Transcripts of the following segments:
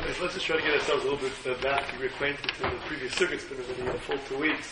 let's just try to get ourselves a little bit back reacquainted to the previous circuit. It's been a full 2 weeks.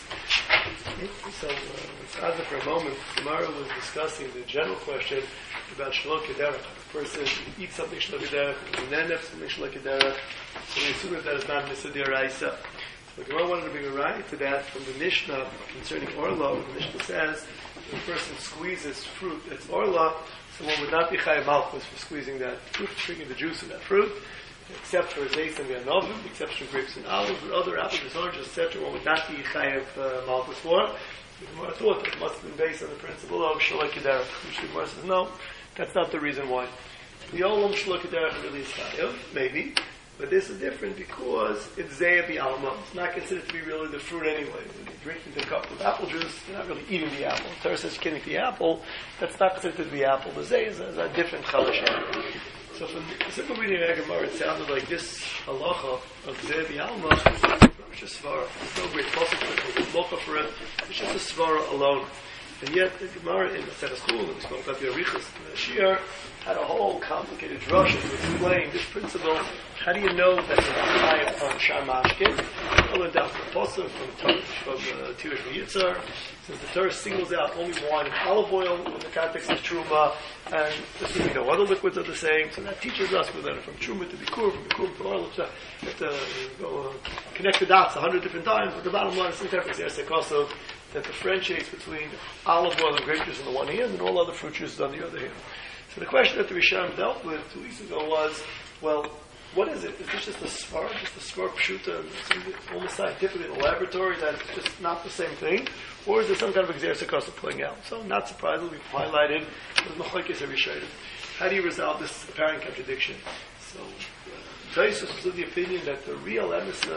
So, let's for a moment. Tomorrow was discussing the general question about Shalom Kederach. A person eats something Shalom Kederach, and then if something Shalom Kederach, so we assume that is not Misadir Raisa. So the Gemara wanted to bring a right to that from the Mishnah concerning Orla. The Mishnah says if a person squeezes fruit that's Orla, so one would not be Chayav Malchus for squeezing that fruit, drinking the juice of that fruit, except for Zeis and Yanovim, except for grapes and olives, but other apples, oranges, etc., one would not be Chayav Malchus for. The Gemara thought that it must have been based on the principle of Shalom Kederach, which the Gemara says, no, that's not the reason why. The Olam Shalom Kederach really is Chayav, maybe, but this is different because it's Zeya B'Alma. It's not considered to be really the fruit anyway. When you're drinking the cup of apple juice, you're not really eating the apple. The Torah says you can't eat the apple. That's not considered to be apple. The Zeya is a different chalash. So from the simple reading of Gemara, it sounded like this halacha of Zeya B'Alma is just svara. There's no great possibility. There's no halacha for it. It's just a svara alone. And yet, the Gemara in the Maseches Chulin, we spoke about the Arichas, the Shir, had a whole complicated drush to explain this principle. How do you know that the Chayv on Shamashkin? I learned out from the Pasuk, from Tirish Yitzhar, since the Torah singles out only wine and olive oil in the context of Truma, and assuming no other liquids are the same, so that teaches us we learn it from Truma to Bikur, from Bikur to olive, so you have to go connect the dots 100 different times, but the bottom line is also that differentiates between olive oil and grape juice on the one hand and all other fruit juices on the other hand. So the question that the Rishonim dealt with 2 weeks ago was, well, what is it? Is this just a svar pshuta, almost scientific in a laboratory that it's just not the same thing? Or is there some kind of exer sakasa playing out? So, not surprisingly, we've highlighted the machlokes of Rishonim. How do you resolve this apparent contradiction? So, Tosfos was of the opinion that the real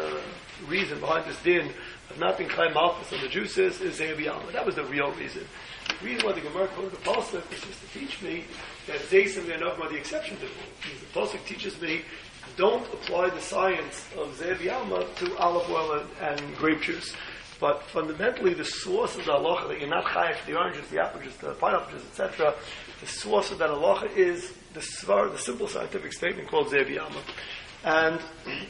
reason behind this din of not being Chaim Malchus on the juices is Zeya B'Alma. That was the real reason. The reason why the Gemara quoted the Pasuk is just to teach me that Zeis and Yanovim are the exception to the rule. The Pasuk teaches me don't apply the science of Zeya B'Alma to olive oil and grape juice. But fundamentally, the source of the halacha that you're not chayav for the oranges, the apple juice, the pineapple juice, etc., the source of that halacha is the svar, the simple scientific statement called Zeya B'Alma. And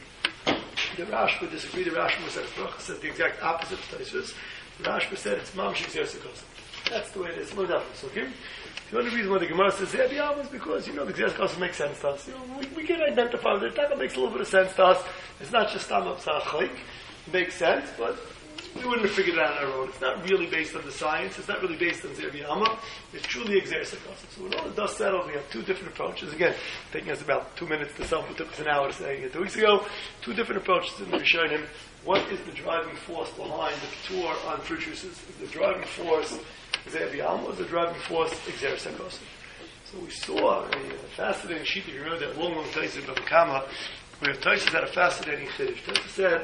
the Rashba disagreed. The Rashba says the exact opposite of Tosfos. The Rashba said it's mamshik Zeya Sakasa. That's the way it is. No doubt. So, the only reason why the Gemara says Zeya B'Alma is because, the Zeya Sakasa makes sense to us. We can identify with it. That makes a little bit of sense to us. It's not just Tam Absachalik. It makes sense, but we wouldn't have figured it out on our own. It's not really based on the science. It's not really based on Zeya B'Alma. It's truly exer sakasa. So when all the dust settles, we have two different approaches. Again, taking us about 2 minutes to sum. It took us an hour to say it 2 weeks ago. Two different approaches in the Rishonim. What is the driving force behind the tour on fruit juices? Is the driving force Zeya B'Alma or is the driving force exer sakasa? So we saw a fascinating sheet. If you remember that long Tosfos of Kama, where Tosfos had a fascinating chiddush. Tosfos said,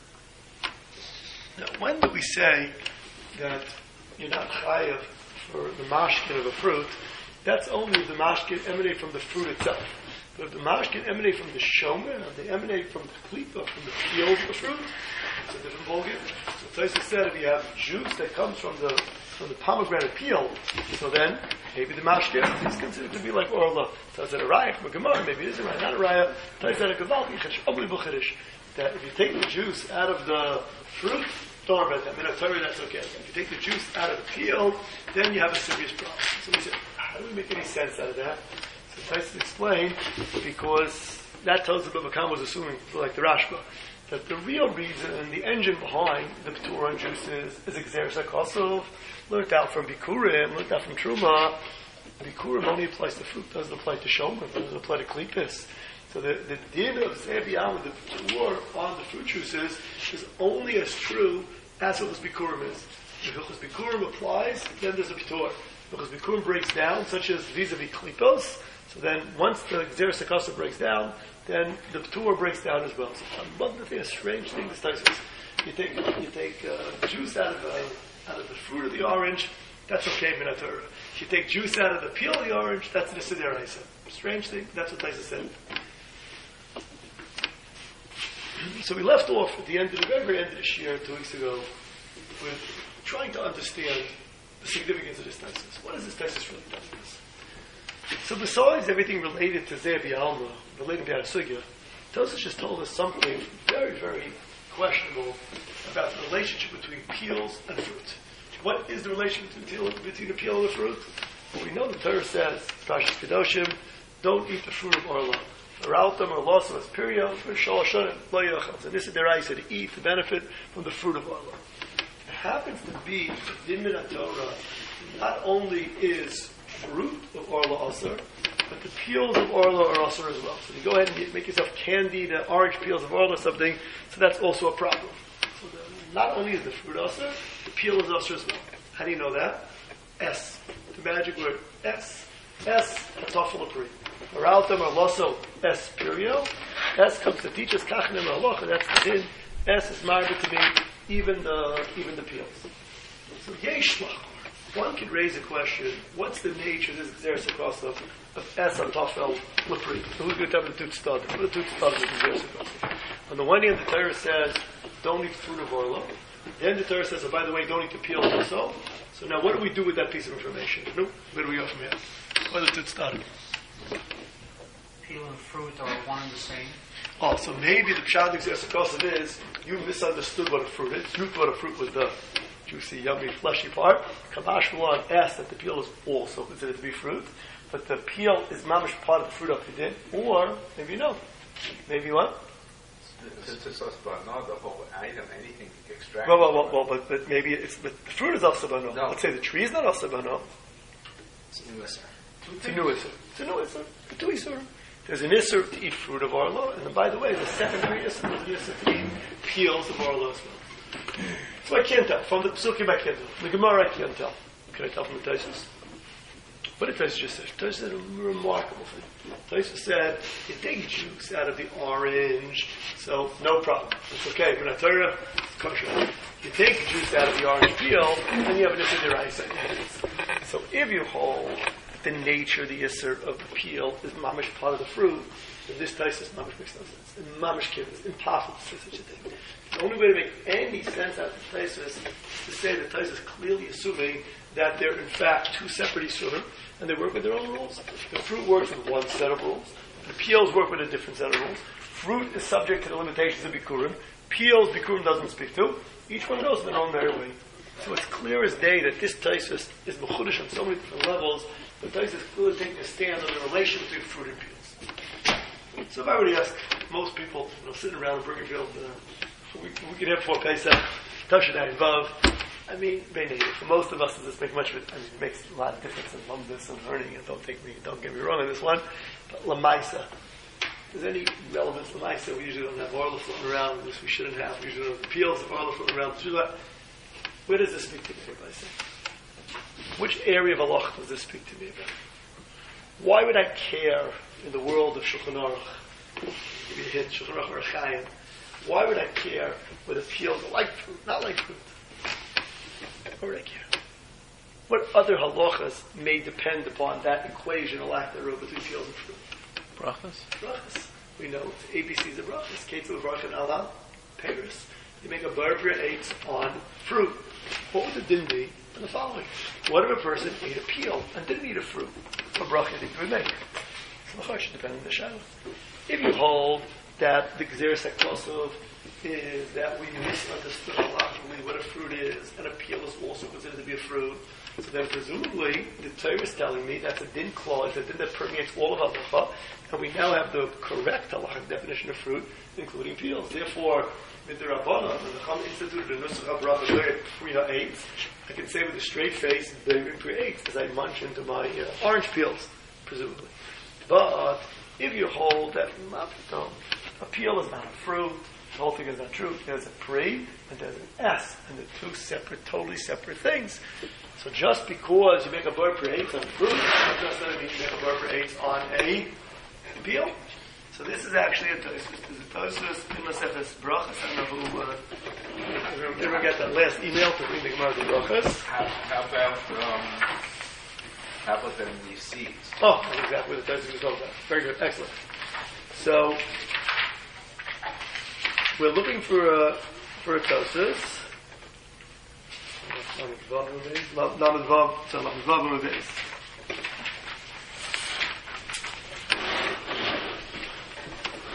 now, when do we say that you're not chayav for the mashkin of a fruit? That's only if the mashkin emanate from the fruit itself. But if the mashkin emanate from the shomer, or they emanate from the klipa, from the peel of the fruit, it's a different ballgame. So Tosfos said if you have juice that comes from the pomegranate peel, so then maybe the mashkin is considered to be like orla. So it's a raya from a gemara, maybe it is a raya, not a raya. Tosfos said a gavaldi chiddush, unbelievable chiddush, that if you take the juice out of the fruit, don't worry about that. In a Torah, that's okay. If you take the juice out of the peel, then you have a serious problem. So we said, how do we make any sense out of that? So Tosfos explained, because that tells us that Bava Kama was assuming, like the Rashba, that the real reason and the engine behind the P'tura juices is exer sakasov, learned out from Bikurim, learned out from Truma. Bikurim only applies to fruit, doesn't apply to shomer, doesn't apply to klipis. So the din of Zeya B'Alma, the P'tur on the fruit juices, is only as true as Hilchos Bikurim is. If Hilchos Bikurim applies, then there's a P'tur. If Hilchos Bikurim breaks down, such as vis-a-vis klipos, so then once the exer sakasa breaks down, then the P'tur breaks down as well. So one thing, a strange thing, this Tosfos. You take juice out of the fruit of the orange, that's okay, Min HaTorah. If you take juice out of the peel of the orange, that's the Siddur Raisa. Strange thing, that's what Tosfos said. So we left off at the end of the very end of this year, 2 weeks ago, with trying to understand the significance of this Tosfos. What is this Tosfos really telling us? So besides everything related to Zeya B'Alma, relating to our sugya, Tosfos just told us something very, very questionable about the relationship between peels and fruit. What is the relationship between the peel and the fruit? Well, we know the Torah says, Parshas Kedoshim, don't eat the fruit of Orla. Arautam or loss of Aspiria, for Shalosh lo yachal. So this is the right to eat, to benefit from the fruit of Orla. It happens to be that Din Min Torah not only is fruit of Orla Asr, but the peels of Orla are Asr as well. So you go ahead and make yourself candied orange peels of Orla or something, so that's also a problem. So not only is the fruit Asr, the peel is Asr as well. How do you know that? S. The magic word S. S. Hatafel Apri. Arautam or loso S. Pirio. S comes to teach us Kachnim or Halacha. That's the din. S is marble to me, even the peels. So Yesh Lachor. One could raise a question, what's the nature of this Xeris across of Es Atafel Lapri? So who's going to tell me the Tut Stad? The Tut Stad is Xeris across. On the one hand, the Torah says, don't eat fruit of Orla. Then the Torah says, oh, by the way, don't eat the peel also. So now what do we do with that piece of information? No? Where do we go from here? Where the Tut Stad? Peel and fruit are one and the same. Oh, so maybe the Pshad Xeris across is, you misunderstood what a fruit is. You thought a fruit was the juicy, yummy, fleshy part. Kamash Malon asked that the peel is also considered to be fruit, but the peel is mamish part of the fruit of Kedin, or maybe no. Maybe what? Since it's asbana, the whole item, anything extracted. Well, but maybe but the fruit is asbana. No. Let's say the tree is not asbana. It's a new Isser. It's a new Isser. It's a new Isser. It's two Isser. There's an Isser to eat fruit of Orla, and then, by the way, the secondary Isser is an Isser to eat peels of Orla as well. So I can't tell. From the Psukim I can't tell. The Gemara I can't tell. Can I tell from the Tosfos? What did Tosfos just say? Tosfos said a remarkable thing. Tosfos said, you take juice out of the orange, so no problem. It's okay. When I tell you, it's kosher. You take the juice out of the orange peel, then you have an Isser Deraisa in your hands. So if you hold the nature, the Isser of the peel is mamish part of the fruit, then this Tosfos mamish makes no sense. And mamish kibbutz, impossible to say such a thing. The only way to make any sense out of the Tosfos is to say that Tosfos is clearly assuming that they're in fact two separate Isurim, and they work with their own rules. The fruit works with one set of rules. The peels work with a different set of rules. Fruit is subject to the limitations of Bikurim. Peels, Bikurim doesn't speak to. Each one goes in their own merry way. So it's clear as day that this Tosfos is mechudesh on so many different levels. The Tosfos is clearly taking a stand on the relation between fruit and peels. So if I were to ask most people, sitting around in Bergenfield, we can have 4 Pesach, Tavshin Vav. I mean, for most of us, it doesn't make much of it. I mean, it makes a lot of difference in lumdus and learning it. Don't get me wrong on this one. But Lamaisa, is there any relevance to Lamaisa? We usually don't have Orla floating around. This we shouldn't have. We usually don't have the peels of Orla floating around. Where does this speak to me about? Which area of Allah does this speak to me about? Why would I care in the world of Shulchan Aruch? Give you a hint, Shulchan Aruch or Chaim. Why would I care whether peels are like fruit, not like fruit? Why would I care? What other halachas may depend upon that equation, a lack thereof, between peels and fruit? Brachas? Brachas. We know it's ABCs of brachas. Ketzel of brachas ala, Paris. You make a barbara 8 on fruit. What would the din be in the following? What if a person ate a peel and didn't eat a fruit? What bracha did we make? So should depend on the shadow. If you hold that the Gzeres HaKosov is that we misunderstood halachically what a fruit is, and a peel is also considered to be a fruit, so then presumably the Torah is telling me that's a din clause, a din that permeates all of halacha, and we now have the correct halachic definition of fruit, including peels. Therefore, with the Rabbanah, and the Chum instituted the Nusach HaBracha 3 I can say with a straight face, Beirin 3 as I munch into my orange peels, presumably. But if you hold that a peel is not a fruit, the whole thing is not true. There's a pre and there's an S, and they're two separate, totally separate things. So just because you make a bar pre on fruit, that doesn't mean you make a bar pre on a peel. So this is actually a Tosfos. There's a Tosfos in Masechus Brachas. I don't know who ever get that last email to bring the Gemara to Brachas. How about them in these seeds? Oh, that's exactly what the Tosfos was talking about. Very good, excellent. So we're looking for a Tosfos. Lamed Vav.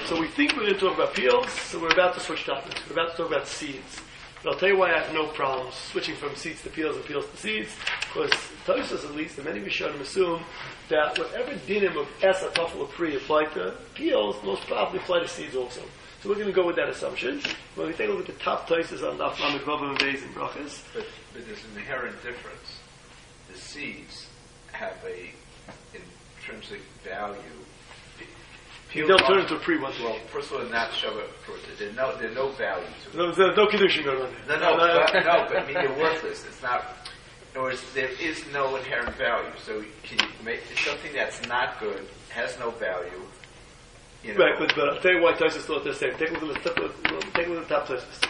So we think we're going to talk about peels, so we're about to switch topics. We're about to talk about seeds. But I'll tell you why I have no problems switching from seeds to peels and peels to seeds, because Tosfos, at least, and many Rishonim assume that whatever dinim of Esa, Tafel, Pri apply to peels, most probably apply to seeds also. So we're going to go with that assumption. When we take a look at the top Tosfos on Daf Lamed Vav and Beis and Brachas. But there's an inherent difference. The seeds have a intrinsic value. They'll turn into a Pri once. Well, first of all, not Shabbat fruit. There's no value to it. There's no Kiddush going on there. No, but I mean, they're worthless. It's not, in other words, there is no inherent value. So can you make something that's not good, has no value, you know. Right, but I'll tell you why Tosfos thought the same. Take a look at the top Tosfos.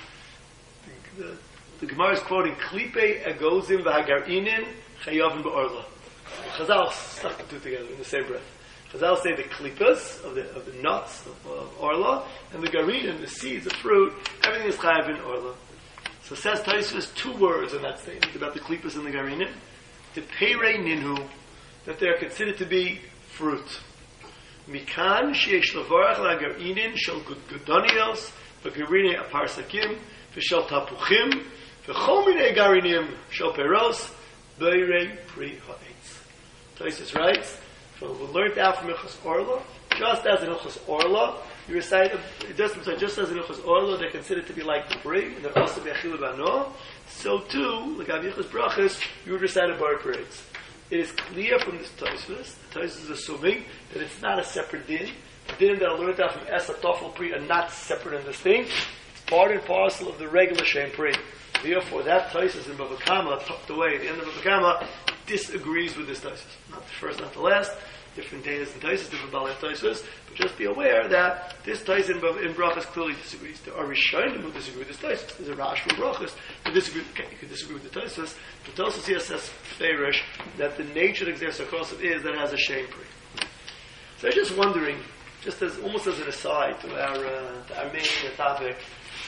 The Gemara is quoting Klipe Egozim v'Hagarinin Chayavim ba'Orla. Chazal stuck the two together in the same breath. Chazal say the klipas of the nuts of Orla and the Garinim, the seeds, the fruit, everything is chayav in Orla. So says Tosfos two words in that statement about the klipas and the Garinim. The Peirei Ninhu, that they are considered to be fruit. Mikan sheyesh levarach la'Garinin shel Gudonios v'Garinim aparsakim v'shel tapuchim v'chol minei Garinim shel peros beirei pri ha'etz. Tosfos writes, so we learned out from Ilchos Orla, just as in Ilchos Orla, you recite, just as in Ilchos Orla, they're considered to be like the Pri, and they're also Be'achilu B'ano, so too, like Avichos Brachas, you would recite a bar parades. It is clear from this Tosfos, the Tosfos is assuming that it's not a separate din. The din that I learned out from Esa, Tofel, Pri are not separate and distinct. It's part and parcel of the regular Shem Pri. Therefore, that Tosfos in Bava Kama, tucked away at the end of Bava Kama, disagrees with this Tosfos. Not the first, not the last. Different days and Tosfos, different Balei Tosfos. But just be aware that this Tosfos in Brachas clearly disagrees. There are Rishonim who disagree with this Tosfos. There's a Rash from Brachas who disagree. Okay, you can disagree with the Tosfos. But Tosfos here says Feirish that the nature of Xer Sakosov is that it has a Shem Pri. So I'm just wondering, just as almost as an aside to our main topic,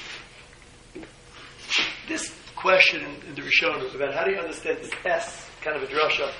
this question in the Rishonim about how do you understand this S kind of a drasha.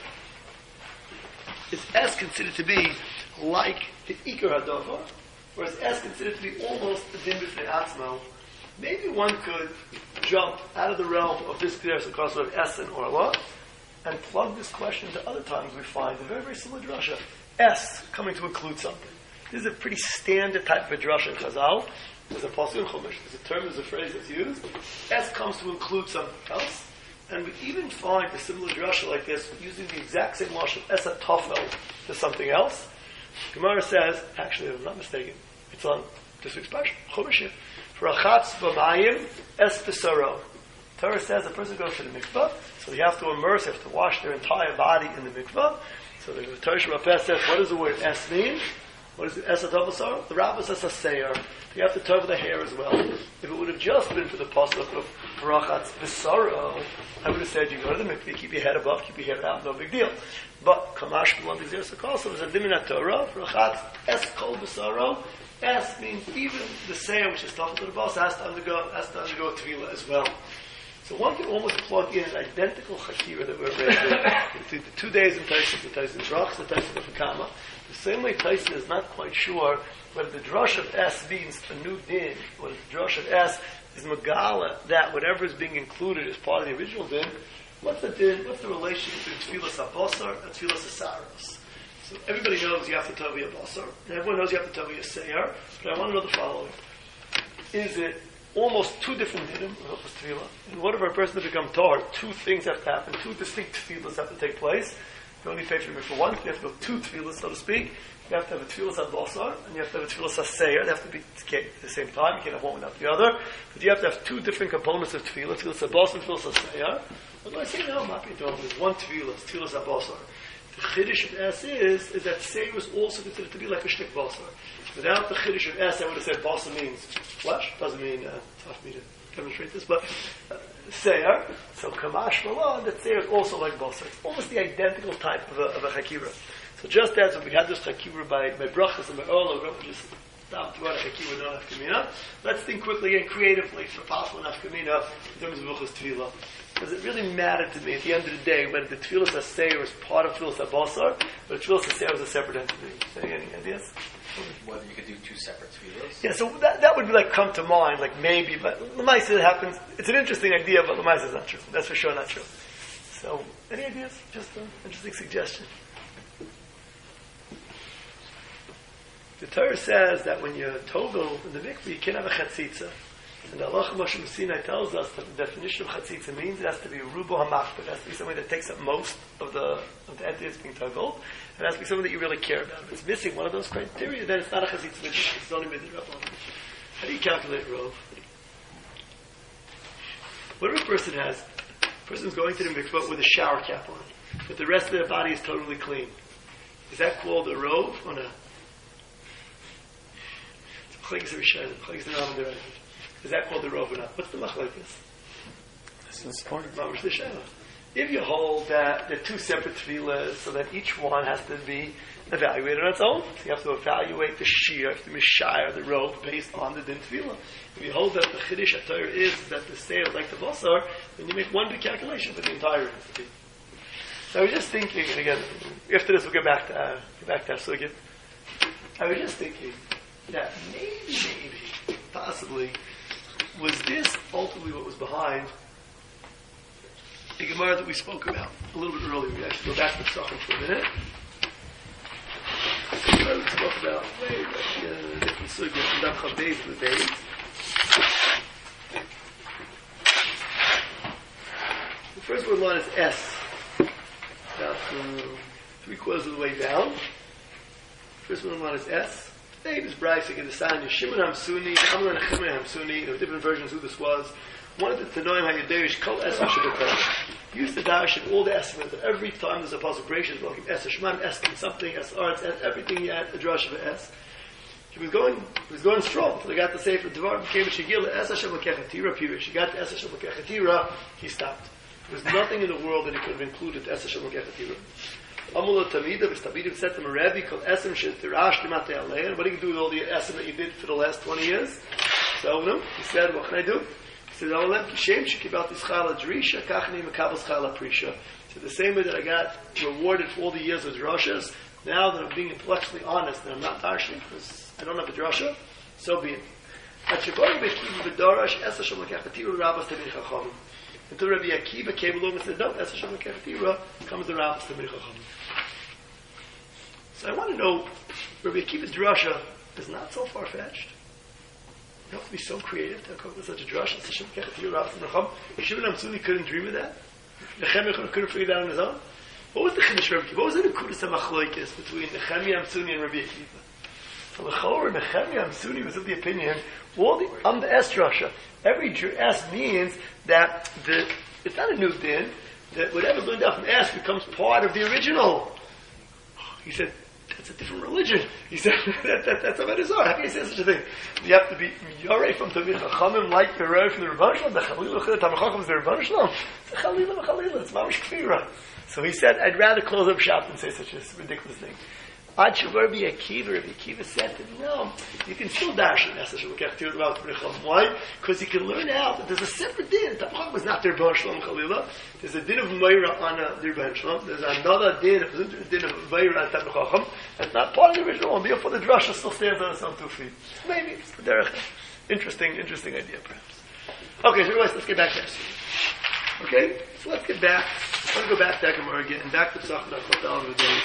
Is S considered to be like the Iker HaDavar, or is S considered to be almost the Din B'fnei Atzmo? Maybe one could jump out of the realm of this clear concept of S and Orla and plug this question into other times we find a very, very similar drasha. S coming to include something. This is a pretty standard type of a drasha in Chazal. There's a pasuk in Chumash. There's a term, there's a phrase that's used. S comes to include something else. And we even find a similar drasha like this using the exact same lashon Esa Tafel to something else. Gemara says, actually, if I'm not mistaken, it's on this week's parsha, Chumashim. For achatz b'mayim es b'saro. Torah says a person goes to the mikvah, so you have to immerse, you have to wash their entire body in the mikvah. So the Torah Shemapeh says, what does the word es mean? What is it? Esa Tafel Saro? The Rabbah says a seir. You have to cover the hair as well. If it would have just been for the pasuk of Barachatz B'Saro, I would have said you go to the mikveh, keep your head above, keep your hair out, no big deal. But Kamash B'Lam B'Zir Sakosov is a diminat Torah. Barachatz Es Kol B'Saro. Es means even the seir, which is tafel to the boss, has to undergo tefillah as well. So one can almost plug in an identical chakira that we're reading the 2 days in Tosfos, the Tosfos in Brachas, the Tosfos in Fakama. The same way Tosfos is not quite sure whether the drush of S means a new din, or the drush of S is megala, that whatever is being included as part of the original din. What's the din? What's the relationship between tefillas habasar and tefillas hasaros? So everybody knows you have to tavi a basar, and everyone knows you have to tavi a seir. But I want to know the following: is it almost two different dinim of tefillah? In order for a person to become tar, two things have to happen. Two distinct tefillahs have to take place. You only pay for one. You have to go two tefillahs, so to speak. You have to have a tefillah basar, and you have to have a tefillah seir. They have to be at the same time. You can't have one without the other. But you have to have two different components of tefillah: tefillah basar and tefillah seir. What do I say now? I'm not being told. There's one tefillah, tefillah basar. The chiddush of S is that seir is also considered to be like a shtik basar. Without the chiddush of S, I would have said basar means flesh. Doesn't mean it's hard for me to demonstrate this, but seir. So kamash malan, that seir is also like basar. It's almost the identical type of a chakira. So just as we had this chakira by brachas and by ola, we just stop to run a chakira, no nafkamina. Let's think quickly and creatively for possible nafkamina in terms of Hilchos Tefillah. does it really matter to me at the end of the day whether the Tfilas HaSeir is part of Tfilas HaBasar, but Tfilas HaSeir is a separate entity? Any ideas? Whether you could do two separate tefillos? Yeah, so that would like come to mind, like maybe, but Lamaisa it happens. It's an interesting idea, but Lamaisa is not true. That's for sure not true. So, any ideas? Just an interesting suggestion. The Torah says that when you're togal in the mikveh, you can't have a chatzitza. And the Halacha Moshe Sinai tells us that the definition of chatzitza means it has to be rubo hamachbet. It has to be something that takes up most of the entity that's being togaled. It has to be something that you really care about. If it's missing one of those criteria, then it's not a chatzitza mitzvah. It's only mitzvah. How do you calculate rov? What if a person has? A person's going to the mikveh with a shower cap on, but the rest of their body is totally clean. Is that called a rov or not? Is that called the rov or not? What's the machlokes? This is part of Mamash the Sheva. If you hold that they're two separate tefillas, so that each one has to be evaluated on its own, so you have to evaluate the shir, the mishayr, the rov, based on the din tefillah. If you hold that the chiddush HaTorah is that the sale like the basar, then you make one big calculation for the entire entity. So I was just thinking, and again, after this we'll get back to our sugya. I was just thinking that maybe, possibly, was this ultimately what was behind the Gemara that we spoke about a little bit earlier. We actually go back to the Psachim for a minute. The Gemara we spoke about way back in a different sugya, in Daf Chav Beis of the days. The first word line is S, about 3/4 of the way down. First word line is S. Davis Bryce, again, the sign is Shimon Hamsuni, Amar and Chimon Hamsuni. There were different versions who this was. One of the Tanoim HaYaderish, Kol Esem Shabbatai. Used to dash in all the estimates. Every time there's a possible break, welcome Es Shman, Es something, Es Arts, Es everything you had, a drush of S. He was going strong. So they got the Sefer Devar, became a Shigila, Es Hashem L'Kechatira, period. She got the Es Hashem L'Kechatira, he stopped. There was nothing in the world that he could have included Es Hashem L'Kechatira. Amula Tamida, which Tabidim said to him, Rabbi, called Esem Shentirash Timate Alein. What do you do with all the Esem that you did for the last 20 years? So, no, he said, what can I do? He said, Amalem Kishem Shekibal Tischala Drisha, Kachni Mekabel Schala Prisha. So the same way that I got rewarded for all the years of drashas, now that I'm being intellectually honest and I'm not darshing because I don't have a drasha, so be it. At Shabbat Bekiva B'Darash, Esa Shem L'Kechatira, Rabbas Tamid Chachamim. Until Rabbi Akiva came along and said, no, Esa Shem L'Kechatira comes the Rabbas Tamid Chachamim. So I want to know, Rabbi Akiva's drasha is not so far-fetched. You have to be so creative to come up with such a drasha. Esa Shem L'Kechatira, Rabbas Tamid Chachamim. Shimon Hamsuni couldn't dream of that. Nechemia couldn't figure that out on his own. What was the Chiddush Rabbi Akiva? What was the Nekudas HaMachloikis between Nechemia Hamsuni and Rabbi Akiva? So the Chor Nechemia Hamsuni was of the opinion, on the S drasha, every S means that it's not a new din, that whatever learned out from S becomes part of the original. He said, that's a different religion. He said, that's a Medizor. How can you say such a thing? You have to be Yoreh from Tamid Chachamim like Yoreh from the Rebbeinu Shalom. The Chalila Tamid Chacham is the Rebbeinu Shalom. It's a Chalila. It's Mamash Kfira. So he said, I'd rather close up shop than say such a ridiculous thing. Ad Shavar Rabbi Akiva said to him, no, you can still dash in Esa Shem L'Kechatira about Tamid Chacham. Why? Because you can learn out that there's a separate din. Tamid Chacham is not the Rebbeinu Shalom Chalila. There's a din of Meira on the Rebbeinu Shalom. There's another din, a din of Meira on Tamid Chacham. That's not part of the original one. Therefore, the drasha still stands on its own 2 feet. Maybe it's the derech. Interesting idea, perhaps. Okay, so let's get back to this. Okay, so let's get back. I want to go back to that Gemara again, and back to Psachim Nachot Al of the days.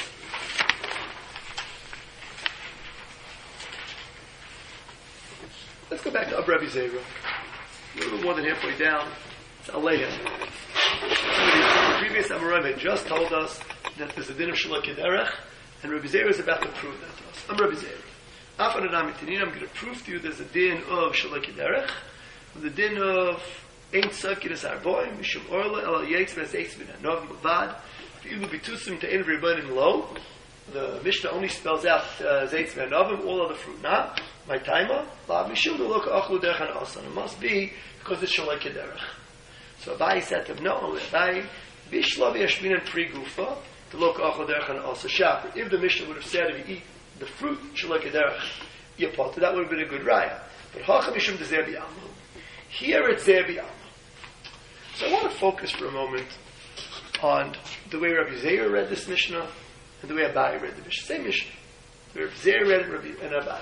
Let's go back to Ab Rabbi Zera. A little bit more than halfway down. It's Aleha. The previous Amoraim had just told us that there's a din of Shalok Yederech, and Rabbi Zera is about to prove that to us. I'm Rabbi Zera. I'm going to prove to you there's a din of Shalok Yederech, the din of Ein Tzavkidas Arboim, Mishum Orla, El Yates Ves Eitz Bin Hanov Mavad, V'ilu B'Tusim Te'en V'Ribanim Lo. The Mishnah only spells out Zeitz V'Hanovim, all other fruit not. My timer, Lav Mishum L'Lok Achlu Derech and Asan. It must be because it's Shalok Yederech. So Abai said to him, no, Abai, Bishlav Yashminan Pri Gufa, the Lok Achlu Derech and Asan Shapr. If the Mishnah would have said if you eat the fruit Shalok Yederech, you're potter, that would have been a good raya. But Hacham Mishum Dezer B'Yamu. Here it's Zer B'Yamu. So I want to focus for a moment on the way Rabbi Zeir read this Mishnah and the way Abaye read the Mishnah. Same Mishnah. The way Rabbi Zeir read it and Abaye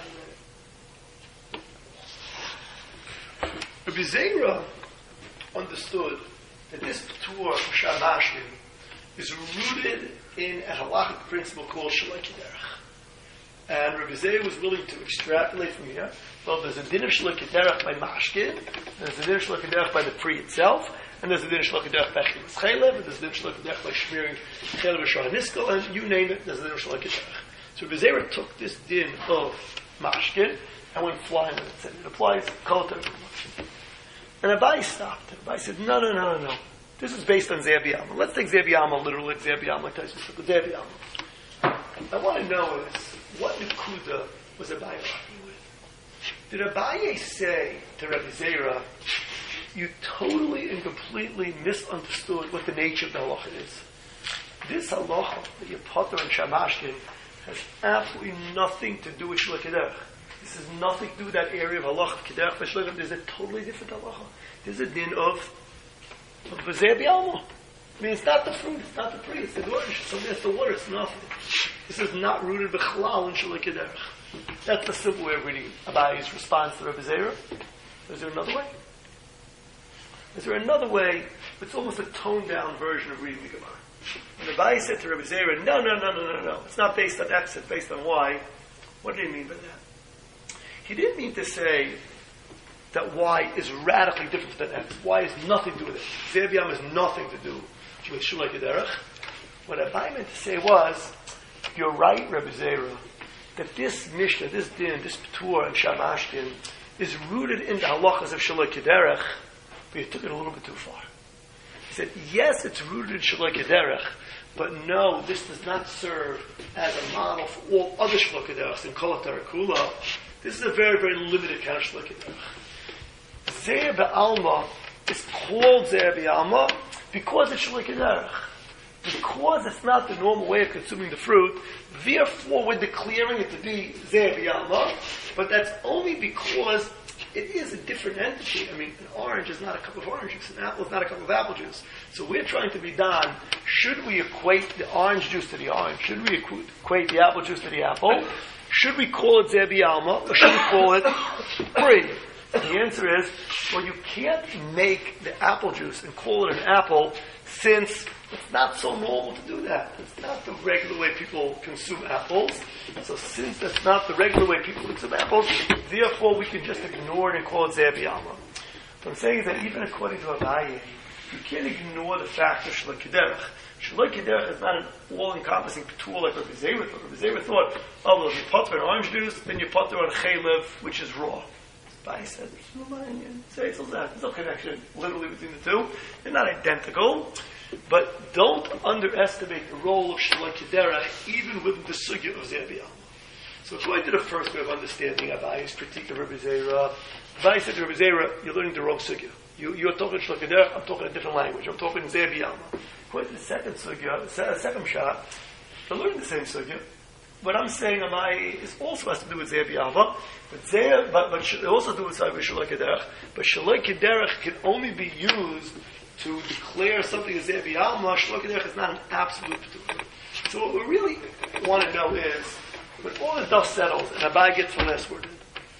read it. Rabbi Zeir understood that this Torah of Shamashkin is rooted in a halachic principle called Shalai Kederach. And Rabbi Zeir was willing to extrapolate from here. Well, there's a din of Shalai Kederach by Mashkin, there's a din of Shalai Kederach by the Pri itself, and there's a din of Shalai Kederach by Chilas Chaylev, and there's a din of Shalai Kederach by Shmiring Chaylev Shah Niskel, and you name it, there's a din of Shalai Kederach. So Rabbi Zeir took this din of Mashkin and went flying with it. Said it applies Kol. And Abaye stopped. Abaye said, no. This is based on Ze'ev Yama. Let's take Ze'ev Yama literally, like Ze'ev Yama, like Tyson took Ze'ev Yama. I want to know is, what Nekuda was Abaye arguing with? Did Abaye say to Rabbi Zeira, you totally and completely misunderstood what the nature of the halacha is? This halacha that you potter and Shamashkin has absolutely nothing to do with Shalai Kederach. This has nothing to do with that area of halacha of Kederach v'Shalai. There's a totally different halacha. There's a din of Ze'ev Yama. I mean, it's not the fruit, it's not the tree, it's the water. So it's the water, it's nothing. This is not rooted b'chalal in Shalai Kederach. That's the simple way of reading Abaye's response to Rabbi Zeira. Is there another way? Is there another way? It's almost a toned-down version of reading the Gemara. When Abaye said to Rabbi Zeira, no, it's not based on X, it's based on Y. What did he mean by that? He didn't mean to say that Y is radically different than X. Y has nothing to do with it. Ze'ev Yam has nothing to do with Shalai Kederach. What Abaye meant to say was, you're right, Rabbi Zeira, that this Mishnah, this Din, this P'tur and Shamashkin is rooted in the halachas of Shalai Kederach, but you took it a little bit too far. He said, yes, it's rooted in Shalai Kederach, but no, this does not serve as a model for all other Shalai Kederachs in Kol HaTarakula. This is a very, very limited kind of Shalai Kederach. Ze'er B'alma is called Ze'er B'alma because it's Shalai Kederach. Because it's not the normal way of consuming the fruit, therefore we're declaring it to be Ze'er B'alma, but that's only because it is a different entity. I mean, an orange is not a cup of orange juice. An apple is not a cup of apple juice. So we're trying to be done. Should we equate the orange juice to the orange? Should we equate the apple juice to the apple? Should we call it Ze'er B'alma, or should we call it Pri? The answer is, well, you can't make the apple juice and call it an apple, since it's not so normal to do that. It's not the regular way people consume apples. So since that's not the regular way people consume apples, therefore we can just ignore it and call it Ze'er B'alma. What I'm saying is that even according to Abaye, you can't ignore the fact of Shalai Kederach. Shalai Kederach is not an all-encompassing tool like Rabbi Zeira thought. Rabbi Zeira thought, oh, well, if you potter on orange juice, then you potter on chaylev, which is raw. Abaye said, there's no connection literally between the two. They're not identical. But don't underestimate the role of Shalai Kederach even within the sugya of Ze'ev B'alma. So according to the first way of understanding Abaye's critique of Rabbi Zeira, Abaye said to Rabbi Zeira, you're learning the wrong sugya. You're talking Shalai Kederach, I'm talking a different language. I'm talking Ze'ev B'alma. According to the second sugya, the second shot, they're learning the same sugya. What I'm saying, Abaye, is also has to do with Ze'ev B'alma, but it also do with Shalai Kederach. But Shalai Kederach can only be used to declare something as Ze'ev B'alma. Shalai Kederach is not an absolute p'tur. So what we really want to know is, when all the dust settles and Abaye gets the last word in,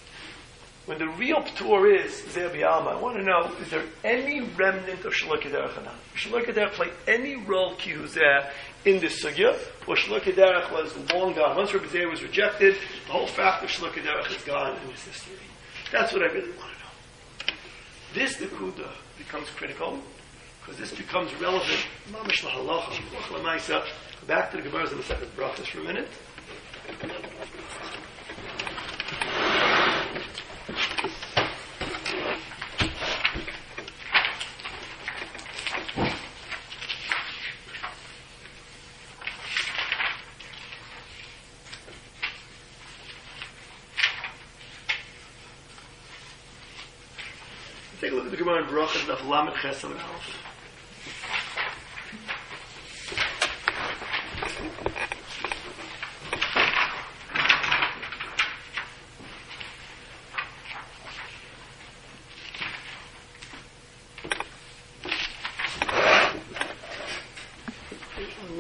when the real p'tur is Ze'ev B'alma, I want to know, is there any remnant of Shalai Kederach or not? Does Shalai Kederach play any role kihuzeh in this sugya, or Shalai Kederach was long gone? Once Rabbi Zeira was rejected, the whole fact of Shalai Kederach is gone in his history. That's what I really want to know. This nekuda becomes critical, because this becomes relevant. Mamash lahalacha, halacha l'maisa. Back to the Gemara's in the second brachas for a minute. Take a look at the Gemara in Brachas of Lamed Ches and Aleph.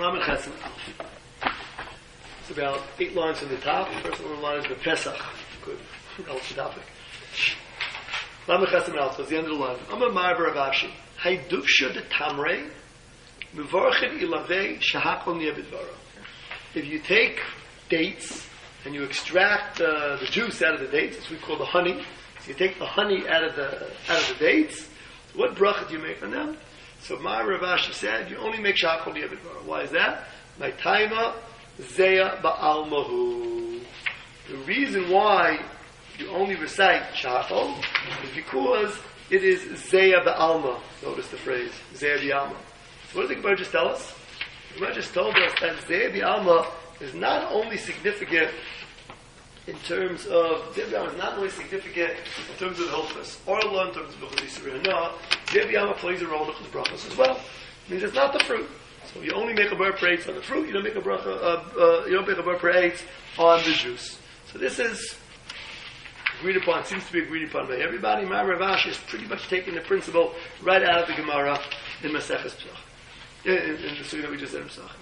Lamed Chesed Aleph. It's about 8 lines from the top. The first line is the Pesach. Good. Relative topic. Lamed Chesed Aleph. That's the end of the line. Amar Marvar Avashi. Haydufsha de Tamre. Muvarchet Ilavei Shahakol Niabidvara. If you take dates and you extract the juice out of the dates, that's what we call the honey. So you take the honey out of the dates. So what bracha do you make on them? So Marvar Avashi said you only make Shahakol Niabidvara. Why is that? My taima zeya ba'almahu. The reason why you only recite Shahakol is because it is zeya ba'alma. Notice the phrase zeya ba'alma. So what does the Gemara just tell us? The Gemara just told us that zeya ba'alma is not only significant in terms of zeya ba'alma is not only significant in terms of the hilchos or Allah in terms of the Yisrael. No, zeya ba'alma plays a role in the brachos as well. It means it's not the fruit. So you only make a bar prates on the fruit. You don't make a bracha. You don't make a bar prates on the juice. So this is agreed upon. Seems to be agreed upon by everybody. Marvar Avashi is pretty much taking the principle right out of the Gemara in Maseches Pesach. In the sugi that we just said in Pesach.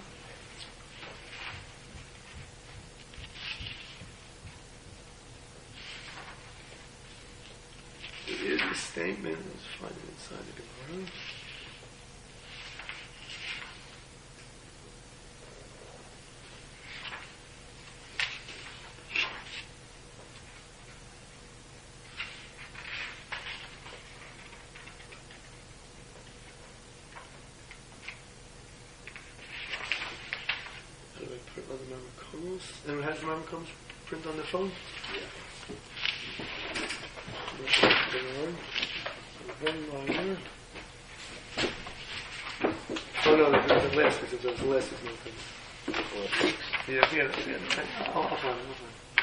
It is a statement. Let's find it inside the Gemara. Anyone has the Mamacom's print on their phone? Yeah. Oh no, the last week. It was the last week's Mamacom. Yeah. I'll find it.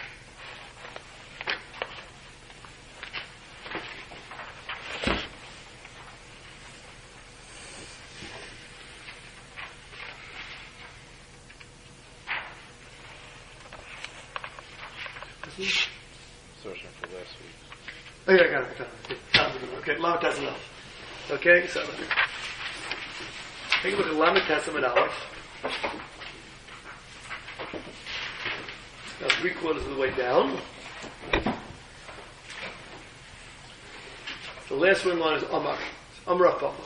Searching for last week. Oh yeah, I got it. Okay, Lamed Chesed Aleph. Okay, so take a look at Lamed Chesed Aleph. Now 3/4 of the way down. The last one line is Amar. Amar Papa.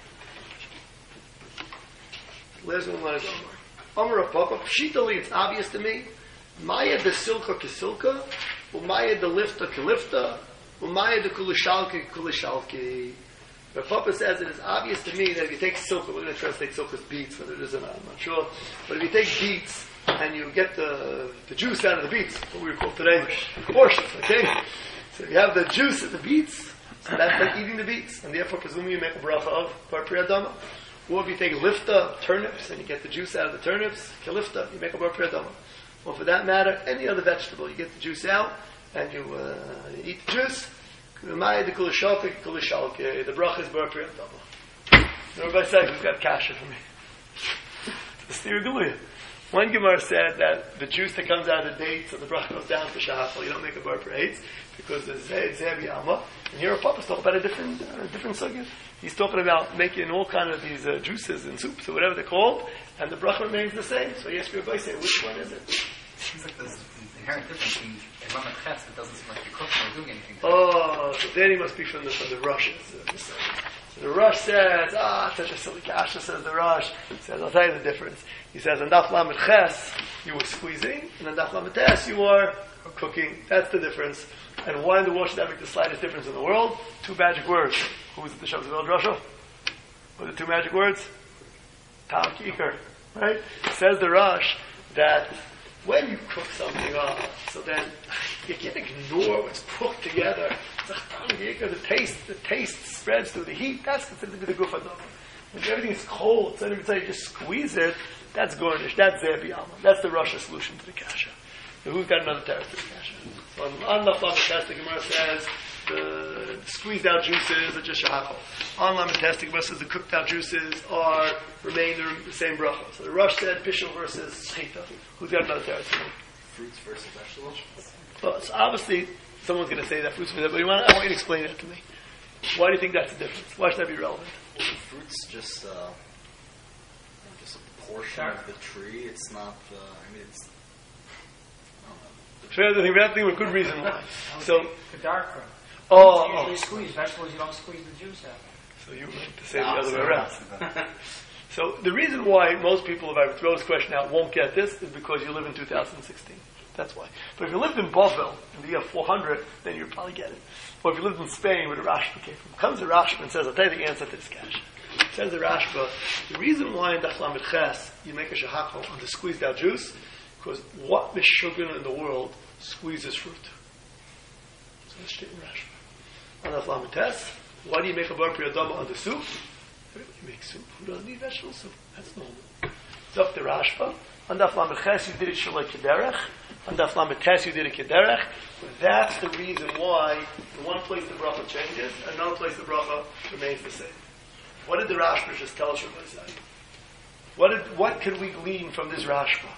The last one line is Amar. Amar Papa. Pshitali, it's obvious to me. Maya de silka kesilka, umaya de lifta kelifta, umaya de kulishalki kulishalki. The Papa says it is obvious to me that if you take silka, we're going to translate silka as beets, whether it is or not, I'm not sure. But if you take beets and you get the juice out of the beets, what we call today portions, okay? So you have the juice of the beets, so that's like eating the beets, and therefore presumably you make a bracha of bar priyadama. Or if you take lifta, turnips, and you get the juice out of the turnips, kelifta, you make a bar priyadama. Or for that matter, any other vegetable, you get the juice out and you eat the juice. The bracha is bar priyadama. Everybody says who's got kasha for me. The Stiragulia. One Gemara said that the juice that comes out of the dates, so the bracha goes down to shahafal. You don't make a bar prates because there's zebi alma. And here, Papa's talking about a different sugya. He's talking about making all kind of these juices and soups or whatever they're called, and the bracha remains the same. So yes, everybody say, which one is it? Seems like there's an inherent difference in Lamed Chesed. It doesn't seem like you're cooking or doing anything. Oh, so then he must be from the Rosh. So the Rosh says, such a silly kasha, says the Rosh. He says, I'll tell you the difference. He says, on Daf Lamed Ches, you were squeezing, and on Daf Lamed Tes, you are cooking. That's the difference. And why in the world should that make the slightest difference in the world? 2 magic words. Who was at the Shabbos of Rosh? What are the 2 magic words? Tam Kikar. Right? Says the Rosh that when you cook something up, so then you can't ignore what's cooked together. The taste spreads through the heat. That's considered to be the guf adama. When everything's cold, so every time you just squeeze it, that's garnish. That's zebi alma. That's the Russia solution to the kasha. So who's got another terrace to the kasha? So on the Lamed, the Gemara says the squeezed out juices are just shahachol. On Lamed, the Gemara says the cooked out juices remain the same bracha. So the Rosh said bishul versus chita. Who's got another terrace? Fruits versus vegetables? Well, so obviously someone's going to say that fruits versus but I want you to explain that to me. Why do you think that's the difference? Why should that be relevant? Fruits just portion of the tree. It's not the. I mean, it's. So we have to think with good reason why. So, The dark room. oh, Usually squeeze vegetables. You don't squeeze the juice out. so you meant to say the other way around. So the reason why most people, if I throw this question out, won't get this is because you live in 2016. That's why. But if you lived in Bavel in the year 400, then you'd probably get it. Or if you lived in Spain, where the Rashba came from, comes the Rashba and says, I'll tell you the answer to this question. Says the Rashba, the reason why in Daf Lamed Ches you make a shahako on the squeezed out juice, because what Meshuggah in the world squeezes fruit? So let's take Rashba. On Daf Lamed Tes, why do you make a bar priyadama on the soup? You make soup. Who doesn't need vegetable soup? That's normal. It's up to Rashba. On Daf Lamed Ches you did it shalai kederech. On Daf Lamed Tes you did it kederech. That's the reason why in one place the bracha changes, and another place the bracha remains the same. What did the Rashba just tell us, Rabbi Zayim? What could we glean from this Rashba?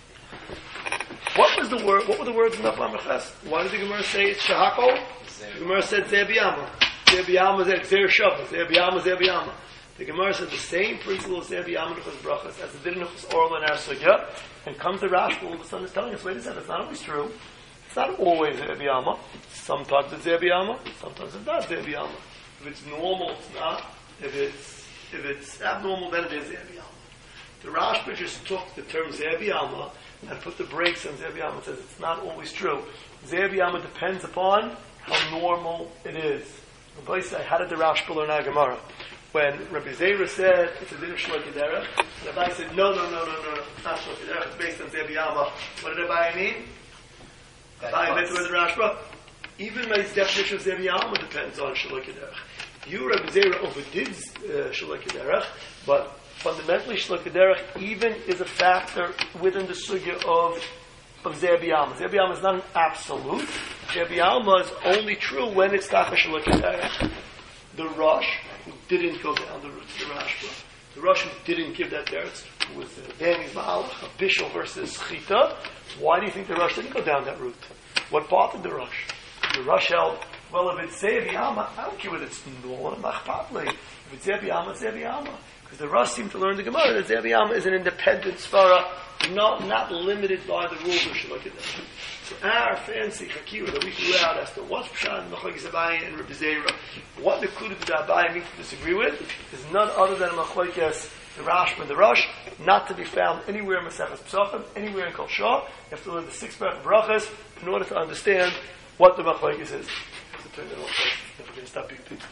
What was the word? What were the words in Daf Lamed Ches? Why did the Gemara say it's shahako? The Gemara said zebiyama. Zebiyama is zer shavah. Zebiyama, zebiyama. The Gemara said the same principle of zebiyama nuchas brachas as the din nuchas oral and arsugya. And comes the Rashba, all of a sudden is telling us, wait a second, it's not always true. It's not always zebiyama. Sometimes it's zebiyama. Sometimes it's not zebiyama. If it's normal, it's not. If it's abnormal, then it is zebiyama. The Rashba just took the term zebiyama and put the brakes on zebiyama. It says it's not always true. Zebiyama depends upon how normal it is. How did the Rashba learn our Gemara? When Rabbi Zera said it's a din of shalai kederech, and Abai said no, it's not shalai kederech. It's based on zebiyama. What did Abai mean? Abai meant with the Rashba. Even my definition of zebiyama depends on shalai kederech. You, Rabbi Zera, overdid shalai kederech, but fundamentally shalai kederech even is a factor within the sugya of zebiyama. Zebiyama is not an absolute. Zebiyama is only true when it's tacha shalai kederech. The Rosh, who didn't go down the route to the Rashba, the Rosh who didn't give that teretz, who was Danny's Ma'alach, a bishul versus Chita, why do you think the Rosh didn't go down that route? What bothered the Rosh? The Rosh held, well, if it's zebiyama, I don't care whether it's normal or machpatli. If it's zebiyama, it's zebiyama. Because the Rosh seemed to learn the Gemara that zebiyama is an independent svara, not limited by the rules of shalai kederech. So our fancy chakira that we threw out as to what's pshat and machlokes Abaye and Rabbi Zera, what the kudu did Abaye mean to disagree with, is none other than machlokes the Rashba and the Rosh, not to be found anywhere in Maseches Pesachim, anywhere in Kol Shah. You have to learn the 6 brachas in order to understand what the machlokes is. I have to turn that off. Never going to stop being people.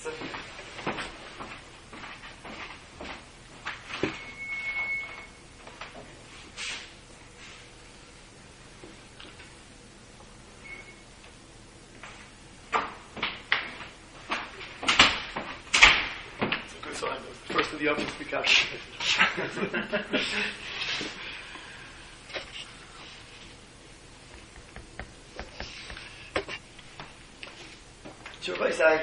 First of the ovens to be captured. So if I say,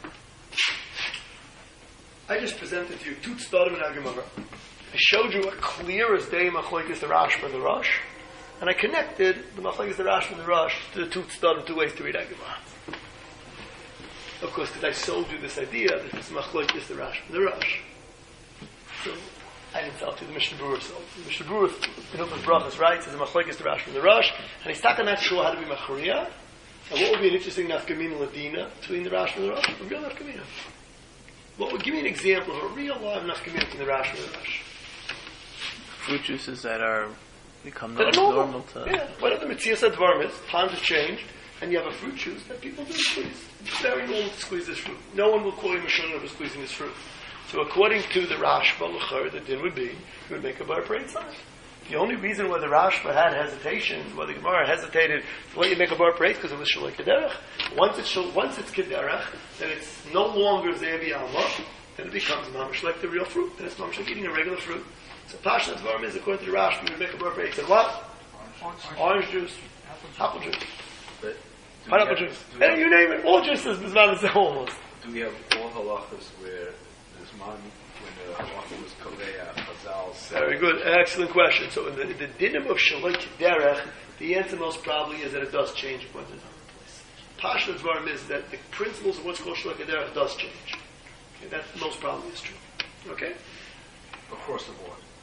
I just presented to you two tzdadim in our Gemara. I showed you a clear as day machlokes the Rashba and the Rosh, and I connected the machlokes the Rashba and the Rosh to the two tzdadim, 2 ways to read our Gemara. Of course, I sold you this idea that it's machlokes the Rashba and the Rosh. So I didn't tell it to the Mishnah Berurah. So the Mishnah Berurah in Open Brachas writes as a machlokes the Rashba and the Rosh, and he's not sure how to be machriya. And what would be an interesting nafkamina ladina between the Rashba and the Rosh? A real nafkamina. What would give me an example of a real live nafkamina between the Rashba and the Rosh? Fruit juices that are become That are normal to. Yeah, whatever the Metzias Advarim is, times have changed, and you have a fruit juice that people do squeeze. It's very normal to squeeze this fruit. No one will call you Mishonah for squeezing this fruit. So according to the Rashba, l'chor, the din would be, you would make a bar parade sign. The only reason why the Rashba had hesitation, why the Gemara hesitated to let you make a bar parade, because it was shalai kederech. Once it's kederech, then it's no longer zebiyama, then it becomes mamash like the real fruit. Then it's mamash like eating a regular fruit. So Pashas Dvarim is, according to the Rashba, you would make a bar parade. He said what? Orange juice. Apple juice. Pineapple juice. And you name it. All juices is almost. Do we have all halachas where there's man when the halacha was kaveya, Chazal said? Very good. Excellent question. So in the dinim of shalai kederech, the answer most probably is that it does change according to the place. Pashas Dvarim is that the principles of what's called shalai kederech does change. Okay, that most probably is true. Okay? Across the board.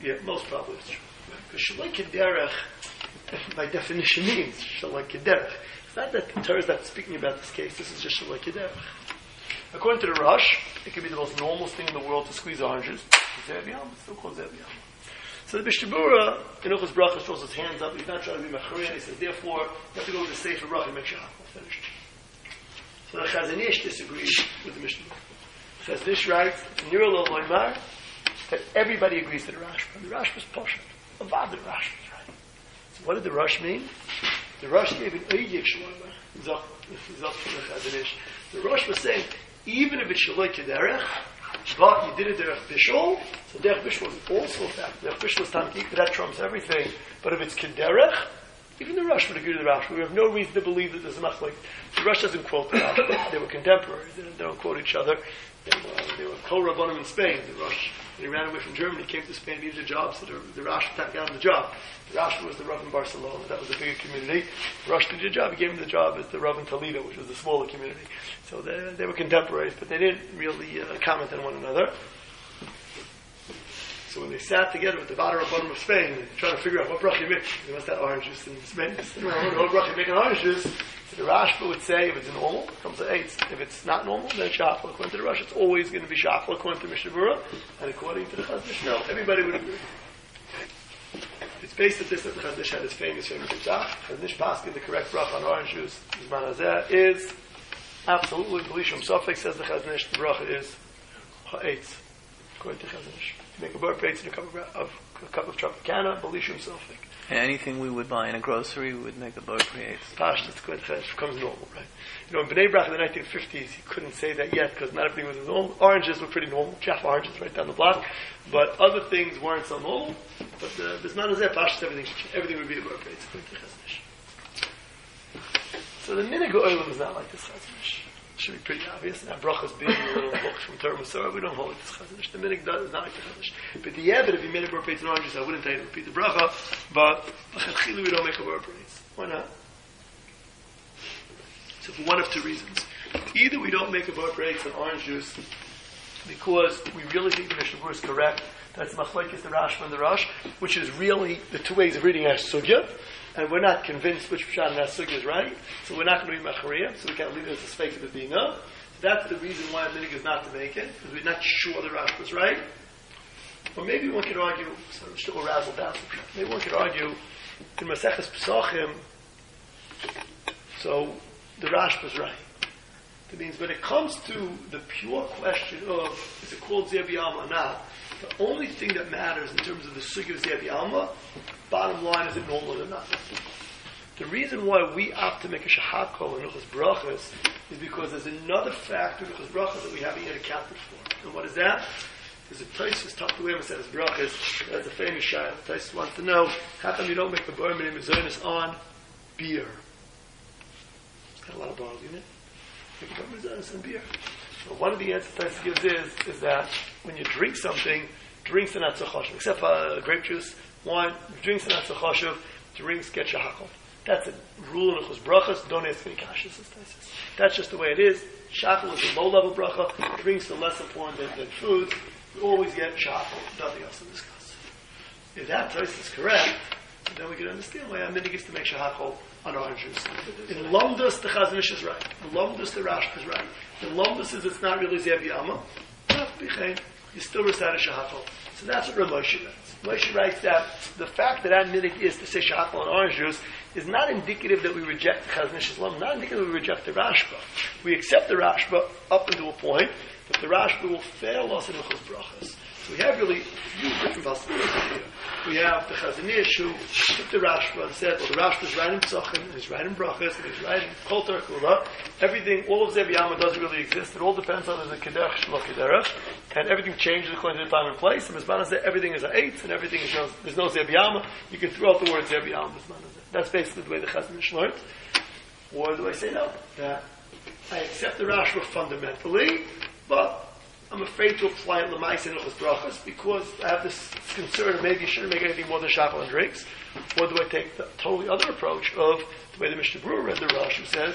Yeah, most probably it's true. Because Shaloi Kederech, by definition, means Shaloi Kederech. It's not that the Torah is not speaking about this case. This is just Shaloi Kederech. According to the Rosh, it could be the most normal thing in the world to squeeze oranges. Zev Yam, it's still called Zev Yam. So the Mishnah Berurah, in Uchos Bracha, throws his hands up. He's not trying to be Machriya. He says, therefore, you have to go with the Sefer Bracha and make Shachal. Finished. So the Chazon Ish disagrees with the Mishnah Berurah. Chazon Ish writes, it's near Lo Loimar, that everybody agrees to the Rashba. The Rashba is Poshet. Avad the Rashba is right. So what did the Rosh mean? The Rosh gave an Oidik Shloimar. Zok from the Chazon Ish. The Rosh was saying, even if it's Shaloi Kederech, but you did it Derech Bishul, so Derech Bishul is also a fact. Derech Bishul is Tamkik, but that trumps everything. But if it's Kederech, even the Rosh would agree to the Rosh. We have no reason to believe that there's a machlik. The Rosh doesn't quote the Rosh. They were contemporaries. They don't quote each other. They were co-rabbanim in Spain. The Rosh, when he ran away from Germany, came to Spain, needed a job, so the Rosh got him the job. The Rosh was the Rav in Barcelona. That was a bigger community. The Rosh did a job. He gave him the job as the Rav in Toledo, which was a smaller community. So they were contemporaries, but they didn't really comment on one another. So when they sat together with the Vada Rabbanim of Spain, trying to figure out what bracha you make, they must have orange juice in Spain. What bracha you make an orange juice? So the Rashba would say, if it's normal, it comes to 8. If it's not normal, then shachal. According to the Rosh, it's always going to be shachal, according to Mishnah Berurah, and according to the Chazon Ish, no, everybody would agree. It's based on this that the Chazon Ish had his famous Yitzhak. Chazon Ish passing the correct bracha on orange juice, Zman Hazeh, is absolutely, Belishum Sofek, says the Chazon Ish, the bracha is ha'etz, according to Chazon Ish. Make a bar plates in a cup of Tropicana, Belishum Sofek. And anything we would buy in a grocery, we would make a bar create. Pash, that's good. It becomes normal, right? You know, in Bnei Brak in the 1950s, you couldn't say that yet because not everything was normal. Oranges were pretty normal. Jaffa oranges right down the block. But other things weren't so normal. But there's not as that. Pash, everything would be a bar plate. So the Minig Oilam is not like this Chazon Ish. It should be pretty obvious. Now, brachas being a little books from Torah Masorah, we don't hold it this Chazon Ish. The Minig is not like the Chazon Ish. But the Yeved, if you made a bar plate in oranges, I wouldn't tell you to repeat the bracha. But we don't make a bar plate. Why not? So for one of two reasons. Either we don't make a bar breaks on orange juice because we really think the Mishnah Berurah is correct. That's machlokes the Rashba and the Rosh, which is really the two ways of reading Ash Sugya, and we're not convinced which Pshat and Ash Sugya is right, so we're not going to be Machariya, so we can't leave it as a Sfeik of the Dina. That's the reason why the minig is not to make it, because we're not sure the Rashba is right. Or maybe one could argue, so we're still razzled down, maybe one could argue, in Maseches Pesachim, so the Rashba is right. That means when it comes to the pure question of is it called Zev Yalma or not, the only thing that matters in terms of the sugya of Zev Yalma, bottom line, is it normal or not? The reason why we opt to make a shahakol in Uchos Brachas is because there's another factor in Uchos Brachas that we haven't yet accounted for. And what is that? There's a Tosfos talked away and said his Brachas, that's a famous shayla. Tosfos wants to know, how come you don't make the bar minim mizonos on beer? It's got a lot of barley in it. And beer. So one of the answers Tosfos gives is that when you drink something, drinks are not so chashuv. Except for grape juice, wine, drinks are not so chashuv, drinks get shahakol. That's a rule in Uchos Brachas, don't ask any kashas. That's just the way it is. Shachal is a low-level bracha, drinks are less important than foods. We always get shachal, nothing else to discuss. If that Tosfos is correct, then we can understand why Amini gets to make shahakol on orange juice. In Lomdus, the Chazon Ish is right. In Lomdus, the Rashba is right. In Lomdus, it's not really Zev Yalma. You still recite a shahakol. So that's what Rav Moshe writes. Moshe writes that the fact that minig is to say shahakol on orange juice is not indicative that we reject the Chazon Ish's Lom, not indicative that we reject the Rashba. We accept the Rashba up until a point, but the Rashba will fail us in Uchos Brachas. So we have really a few different possibilities here. We have the Chazon Ish who took the Rashba and said, well, the Rashba is right in Pesachim, and he's right in Brachas, and he's right in Kol Torah Kula. Everything, all of Zev Yalma doesn't really exist. It all depends on the Kederech Shelo Kederech, and everything changes according to the time and place. And Mizman Hazeh, everything is a eight, and everything is there's no Zev Yalma. You can throw out the word Zev Yalma. That's basically the way the Chazon Ish learned. Or do I say no? That I accept the Rashba fundamentally, but I'm afraid to apply it l'maisa in Uchos Brachas because I have this concern of maybe you shouldn't make anything more than shachal and drinks. Or do I take the totally other approach of the way the Mishnah Berurah read the Rosh, who says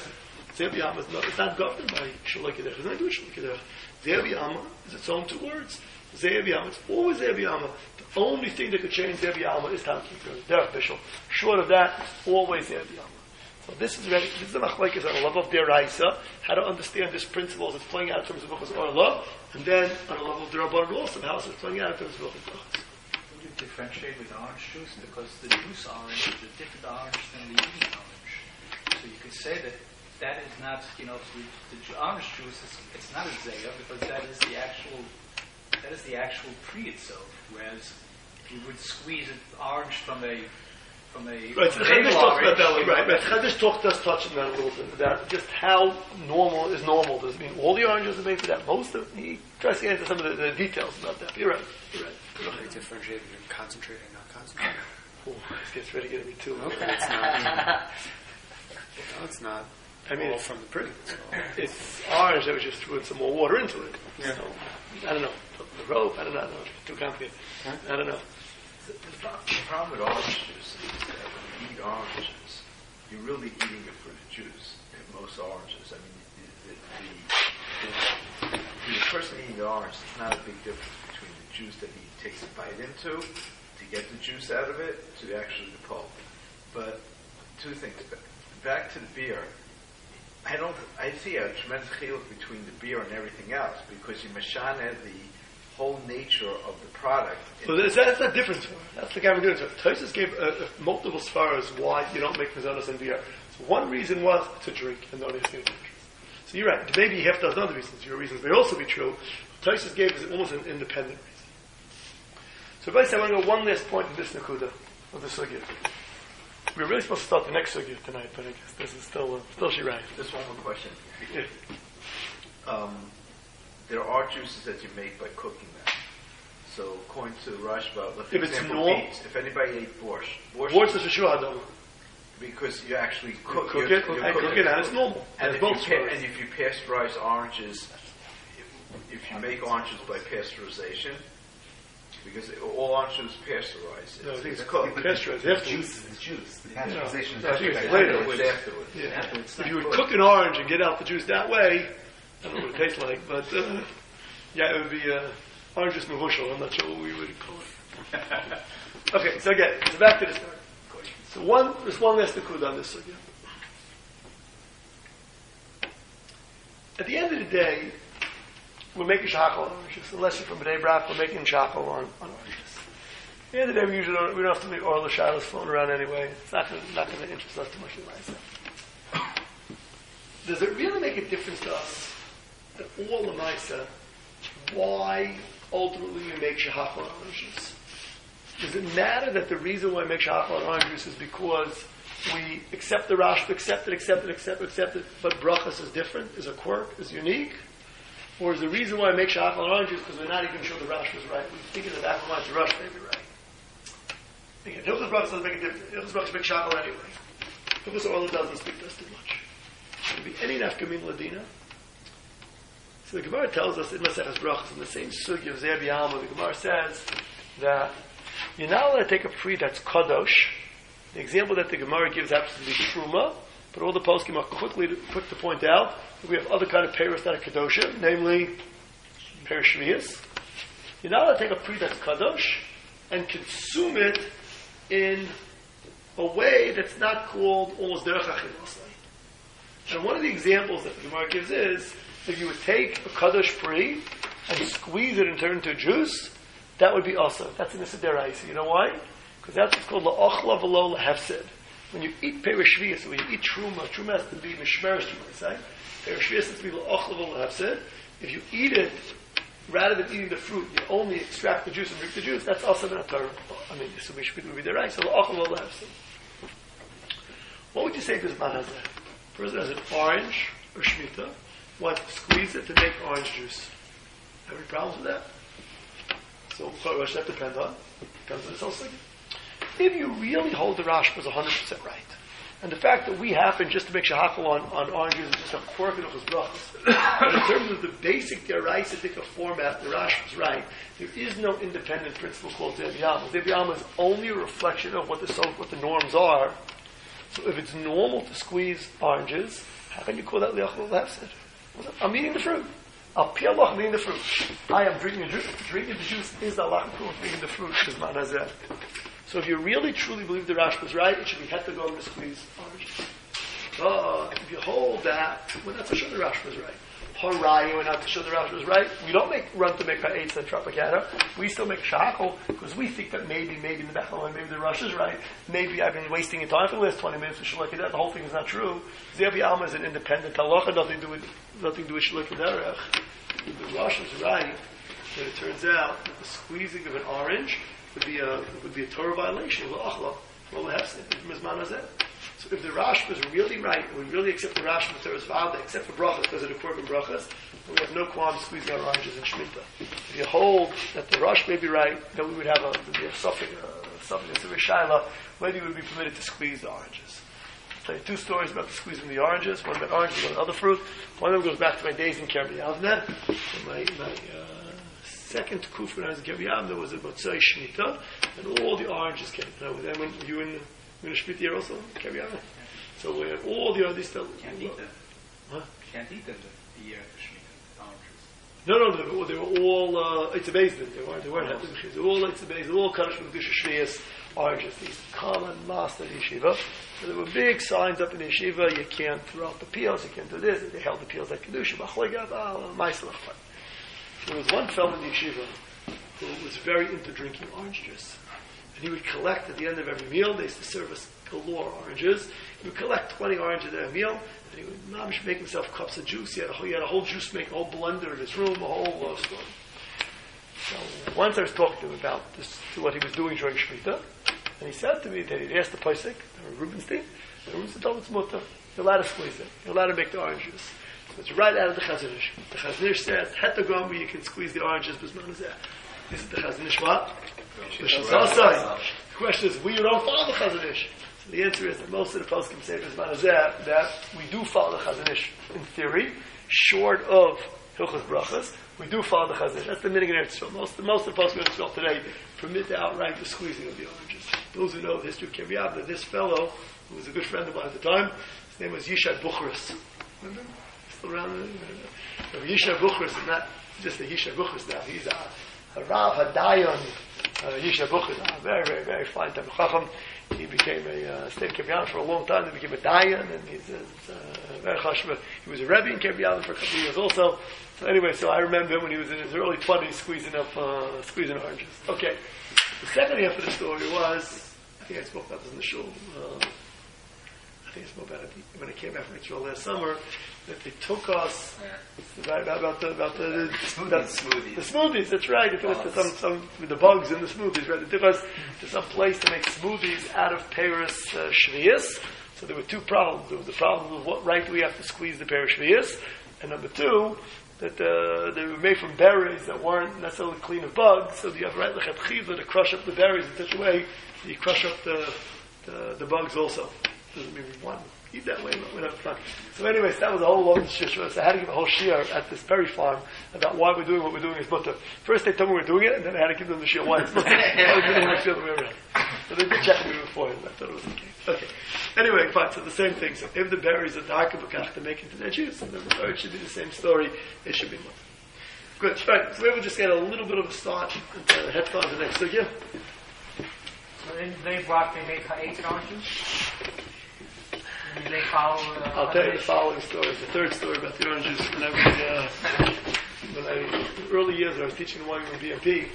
Zev Yama is not, it's not governed by Shalai Kedech. It's not doing Shalai Kedech. Zev Yama is its own two words. Zev Yama, it's always Zev Yama. The only thing that could change Zev Yama is Tam Kippur, Derech Bishul. Short of that, it's always Zev Yama. So this is the machlekes on a level of deraisa, how to understand this principle as it's playing out in terms of Buchas Orla, and then on a level of derabbanan also, how it's playing out in terms of Buchas Brachas. Would you differentiate with orange juice? Because the juice orange is a different orange than the eating orange. So you could say that is not, the orange juice it's not a zayah because that is the actual tree itself. Whereas if you would squeeze an orange from a Right, so the Chiddush talks about that. Right. The Chiddush does touch on that a little bit. About just how normal is normal. Does it mean all the oranges are made for that? Most of he tries to answer some of the details about that. You're right. They differentiate between concentrated and not concentrated. Oh, this gets ready to get me too. Okay, it's not. No, it's not. I mean, all from the pretty. It's orange that we just threw in some more water into it. Yeah. So, I don't know. The rope, I don't know. Too complicated. Huh? I don't know. The problem with orange juice is that when you eat oranges, you're really eating it for the juice. In most oranges, I mean, the person eating the orange, there's not a big difference between the juice that he takes a bite into to get the juice out of it to actually the pulp. But two things. Back to the beer. I see a tremendous chiluk between the beer and everything else because you mashana the whole nature of the product. So that's a difference. That's the guy we're doing. So Tosfos gave multiple svaras why you don't make mazonos and beer. So one reason was to drink and not to drink. So you're right. Maybe you have those other reasons. Your reasons may also be true. Tosfos gave is almost an independent reason. So if I say I want to go one last point in this nakuda of the sugya. We were really supposed to start the next sugya tonight, but I guess this is still shirai. Just one more question. Yeah. There are juices that you make by cooking them. So according to Rashba, for If it's example, beets, if anybody ate borscht is for sure Adam. because you actually cook Cook you're it, and it's normal. And It's both and if you pasteurize oranges, if you make oranges by pasteurization, because all oranges pasteurize. No, I think it's cooked. pasteurized afterwards. Juice is juice. The No, pasteurization no, is it's after later. Afterwards, afterwards. Yeah. If you would cook an orange and get out the juice that way, I don't know what it tastes like, but yeah, it would be orange juice mevushal. I'm not sure what we would call it. Okay, so again, so back to this. So there's one last nakuda on this sugya. At the end of the day, we're making shachal on oranges. Unless you're from B'nai Brak, we're making shachal on oranges. At the end of the day, we don't have to make oil or shadows floating around anyway. It's not going to interest us too much in myself. Does it really make a difference to us that all the Maisa, why ultimately we make shahachal on orange juice? Does it matter that the reason why we make shahachal on orange juice is because we accept the Rashba, accept it, but brachas is different, is a quirk, is unique? Or is the reason why I make shahachal on orange juice because we're not even sure the Rashba is right? We think in the back of our minds the Rashba may be right. Again, Hilchos brachas doesn't make a difference. Hilchos brachas make shahachal anyway. Hilchos Orla doesn't speak to us too much. Should be any nafkamin ladina. So the Gemara tells us in Maseches Brachos, in the same sugi of Zev Yama, the Gemara says that you're not allowed to take a free that's kadosh. The example that the Gemara gives happens to be truma, but all the poskim are quick to point out that we have other kind of peiros that are kadosha, namely peiros shvius. You're not allowed to take a free that's kadosh and consume it in a way that's not called almost derech achilas. And one of the examples that the Gemara gives is if you would take a kadosh free and squeeze it and turn it into juice, that would be also. That's in the Sideraisa. You know why? Because that's what's called la'ochla v'lo la'hefsid. When you eat peiros shvius, when you eat truma has to be mishmeres truma, right? Peiros shvius has to be la'ochla v'lo la'hefsid. If you eat it, rather than eating the fruit, you only extract the juice and drink the juice, that's also in a Torah. I mean, this would be the right. So la'ochla v'lo la'hefsid. What would you say to this man hazeh? Person has an orange or shmita, wants to squeeze it to make orange juice. Have any problems with that? So, what does that depend on? Depends on this whole thing. If you really hold the Rashba is 100% right, and the fact that we happen just to make shahachal on oranges is just a quirk of his brachas, but in terms of the basic deraisitic format, the Rashba is right. There is no independent principle called Zev Yama. Zev Yama is only a reflection of what the norms are. So if it's normal to squeeze oranges, How can you call that liachol lefsid? I'm eating the fruit. Al pi Allah, I'm eating the fruit. I am drinking the juice is the Allah of eating the fruit, is man hazeh. So if you really truly believe the Rashba is right, it should be het to go to squeeze orange. But if you hold that, we're not so sure the Rashba is right. Horayu, we're not so sure the Rashba is right. We don't run to make ha'etz and Tropicana. We still make shachol because we think that maybe in the back of the line, maybe the Rosh is right. Maybe I've been wasting your time for the last 20 minutes with Shalok Yedar. The whole thing is not true. Zevi Alma is an independent halacha, nothing to do with Shalok Yedar. The Rosh is right. But it turns out that the squeezing of an orange would be a Torah violation. So if the Rashba is really right, and we really accept the Rashba for Torah's Vada, except for brachas, because of the Korban brachas, we have no qualms squeezing our oranges in Shemitah. If you hold that the Rosh may be right, then we would have something that's a Rishaila, whether you would be permitted to squeeze the oranges. I'll tell you two stories about the squeezing the oranges, one about oranges, one about other fruit. One of them goes back to my days in Kerbi Yavneh. My second kuf when I was in Kerbi Yavneh was about Motzei Shemitah, and all the oranges came. Now, then when you in the Shemitah here also, Kerbi Yavneh. So we have all the others still. Can't eat them. Huh? Can't eat them the Shemitah oranges. No, they were all it's a basin. They weren't happy. They were all it's a basin. All Kaddish Mekdusha Shvius oranges. These common master yeshiva. So there were big signs up in the yeshiva. You can't throw out the peels. You can't do this. They held the peels like Kedusha. There was one fellow in the yeshiva who was very into drinking orange juice, and he would collect at the end of every meal. They used to serve us galore oranges. He would collect 20 oranges at a meal, and he would make himself cups of juice. He had a whole juice maker, a whole blender in his room, a whole store. So once I was talking to him about this, to what he was doing during Shemitah, and he said to me that he asked the Pesach, Rubenstein, and Rubenstein told him it's mutter. You're allowed to squeeze it. You're allowed to make the orange juice. So it's right out of the Chazon Ish. The Chazon Ish says, Hetagram, where you can squeeze the oranges, bisman hazeh. This is the Chazon Ish what? The question is, we don't follow the Chazon Ish. So the answer is that most of the poskim say bisman hazeh that we do follow the Chazon Ish in theory, short of Hilchos Brachas. We do follow the Chazon Ish. That's the minhag in Eretz Yisrael. Most of the poskim in Eretz Yisrael today permit the outright the squeezing of the oranges. Those who know the history of Kerbi Yavneh, this fellow, who was a good friend of mine at the time, his name was Yishai Buchris. Remember? Still around? Yishai Buchris is not just a Yishai Buchris now. He's a Rav Hadayon Yishai Buchris. Very, very, very fine type of Chacham. He became stayed in Kerbi Yavneh for a long time. He became a Dayan, and he's very chashva. He was a Rebbe in Kerbi Yavneh for a couple of years also. So anyway, so I remember him when he was in his early 20s squeezing oranges. Okay. The second half of the story was, I think I spoke about this in the shul. I think I spoke about it when I came back from Israel last summer. That they took us about the smoothies. That's right. They took us to some with the bugs in the smoothies. Right. They took us to some place to make smoothies out of Paris Shvius. So there were two problems. There was the problem of what right do we have to squeeze the Paris Shvius, and number two, that they were made from berries that weren't necessarily clean of bugs, so you have right lechatchila to crush up the berries in such a way that you crush up the bugs also. Doesn't mean we want to eat that way, but we have fun. So anyways, that was a whole long shishra. So I had to give a whole shiur at this berry farm about why we're doing what we're doing as mutter. First they told me we're doing it, and then I had to give them the shiur why it's mutter. So they did check me before, and I thought it was okay. Okay. Anyway, fine, so the same thing. So if the berries are darker b'kach to make into their juice, and then it should be the same story, it should be mutter. Good. Right, so we will just get a little bit of a start into the head on the next again. So in they make ha'etz and oranges? They follow I'll tell you the following story. The third story about the orange juice. When early years when I was teaching the YWAM BMP,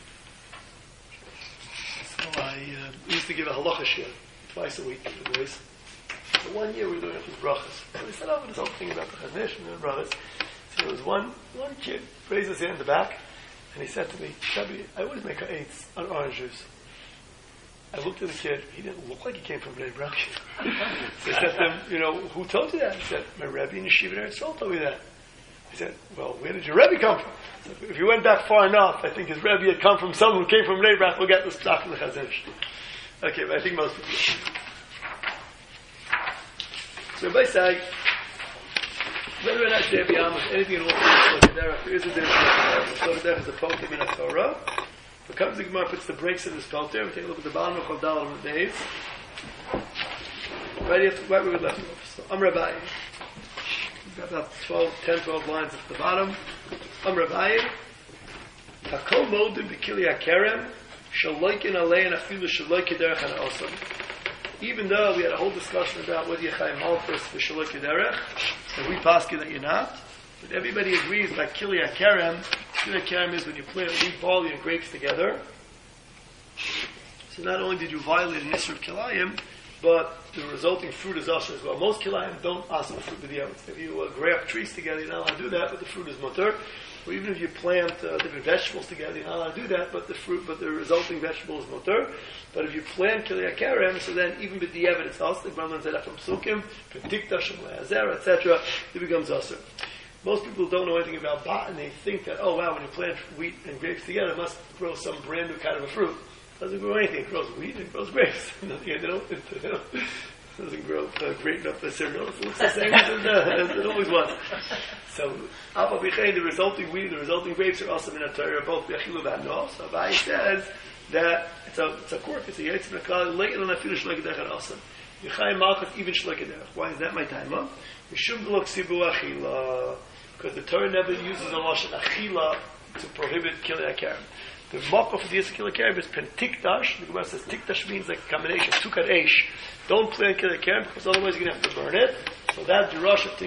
so I used to give a halacha shiur twice a week to the boys. So one year we were doing it with brachas. So we said, this whole thing about the Chazon Ish and the brachas. So there was one kid raised his hand in the back, and he said to me, Shabbi, I always make ha'etz on orange juice. I looked at the kid. He didn't look like he came from Bnei Brak. So I said to him, who told you that? He said, my Rebbe in Yeshiva in Eretz Yisrael told me that. He said, well, where did your Rebbe come from? So if you went back far enough, I think his Rebbe had come from someone who came from Bnei Brak. We'll get this stuff in the Chazon Ish. Okay, but I think most people. So everybody say, whether or not there be anything at all, there is a difference. So there is a potem in a Torah. But comes the Gemara, puts the brakes in this filter. We take a look at the bottom of Chavdal on the days. Right where we left off. So, Rabbi. got about 12 lines at the bottom. Rabayim, Hakol modim b'kili hakerem, shaloikin alein afilu shaloikin derech and osam. Even though we had a whole discussion about whether you're chayim halfus for shaloikin derech, and we paskin that you're not, but everybody agrees that kili hakerem is when you plant wheat, barley, and grapes together. So not only did you violate an issur of kilayim, but the resulting fruit is usher as well. Most kilayim don't ask the fruit with the eretz. If you graft trees together, you're not allowed to do that, but the fruit is mutter. Or even if you plant different vegetables together, you're not allowed to do that, but the resulting vegetable is mutter. But if you plant kilei hakerem, so then even with the evidence, it's us. The Brahman said from psukim, predicta shem le'azer, etc. It becomes usher. Most people don't know anything about bot, and they think that, oh wow, when you plant wheat and grapes together, it must grow some brand new kind of a fruit. It doesn't grow anything. It grows wheat and it grows grapes. It doesn't grow great enough for cereal. It looks the same as it always was. So, the resulting wheat and the resulting grapes are also in a Torah, both Bechilu and No. So, Abai says that it's a quirk. It's a Yetz Mekal, Leikin and Afilu Shlekadech and Asam. Yechayim Malchus, even Shlekadech. Why is that my time? Mishum V'lo Ksibu Achila. Because the Torah never uses a Lashon Achila to prohibit Kilei HaKerem. The mock for the Yisrael Kilei HaKerem is Pen Tikdash. The Gemara says Tikdash means like a combination of Tukad Eish. Don't plant Kilei HaKerem because otherwise you're going to have to burn it. So that Drush of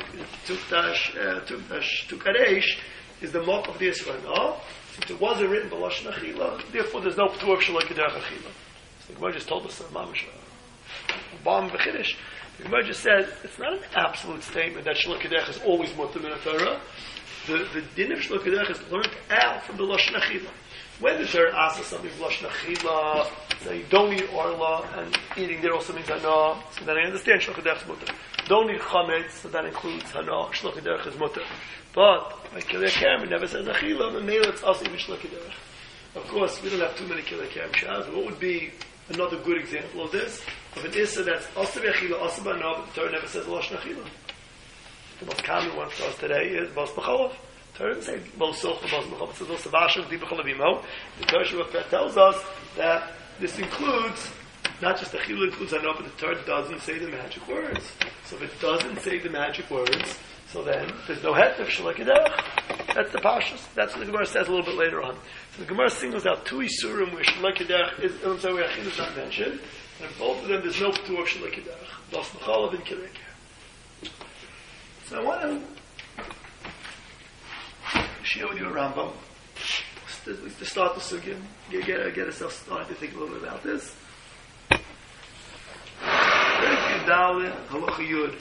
Tukad Eish is the mock of the Yisrael. No? Since it wasn't written by Lashon Achila, therefore there's no P'tur of Shalai Kederach Achila. So the Gemara just told us that Mamash Bam V'Chidish. The Gemara just says it's not an absolute statement that Shalai Kederach is always Mutter in a Torah. The din of Shalai Kederach is learned out from the Lashon Achila. When the Torah asks something Lashon Achila, so you don't eat orla, and eating there also means hana, so then I understand Shalai Kederach is Mutter. Don't eat chametz, so that includes hana, Shalai Kederach is Mutter. But by Kilei HaKerem, it never says Achila, but maybe it's also even Shalai Kederach. Of course, we don't have too many Kilei HaKerem shahs. What would be another good example of this? Of an issa that's also Achila, also hana, but the Torah never says Lashon Achila. The most common one for us today is Bas B'chalav. The Torah doesn't say Bas Soch, Bas B'chalav. It says Bas Savashim, Di B'chalavimo. The Torah Shabbat tells us that this includes, not just Achila includes hana, but the Torah doesn't say the magic words. So if it doesn't say the magic words, so then there's no het of Shalai Kederach. That's the Pashas. That's what the Gemara says a little bit later on. So the Gemara singles out two Isurim where Shalai Kederach is, where Achila is not mentioned. And both of them there's no P'tur of Shalai Kederach. Bas B'chalav and Kilei HaKerem. So I want to share with you a Rambam. To start the sugya, get ourselves started to think a little bit about this. Perek Yud Halacha Yud.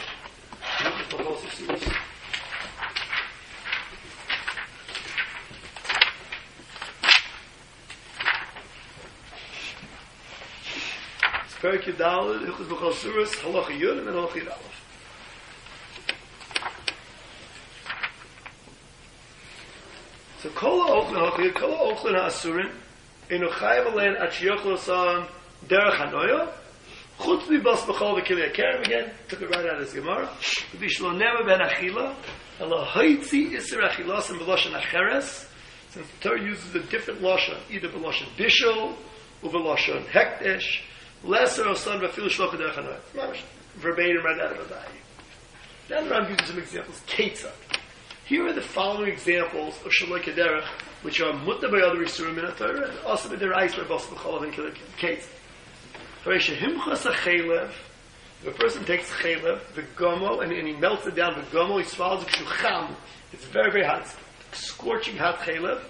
It's Perek Yud Hilchos B'chol Suros, Halacha Yud, and then Halacha Yud Aleph. So Kol Ochlin HaAsurin Enu Chayav Alein Ad Sheyochlo San Derech HaNoya Chutz B'Bas B'chol V'Kilei HaKerem again, took it right out of his Gemara. V'Bishlo Nema Ben Achila Elo Haitzi Isser Achilas and B'Loshen Acheres. Since the Torah uses a different Lashon, either B'Loshen Bishul or B'Loshen Hekdesh, Lesser Osan V'Afil Shloch Derech HaNoya. Verbatim right out of Abai. Then the Ram uses some examples. Ketzad. Here are the following examples of Shalai Kederach, which are mutter by other Isurim in a Torah, and also by their ice by Bas B'chalav and Kilei Ketzad. If a person takes chaylev, the gomo, and he melts it down, the gomo, he swallows it, shucham. It's very, very hot. It's scorching hot chaylev.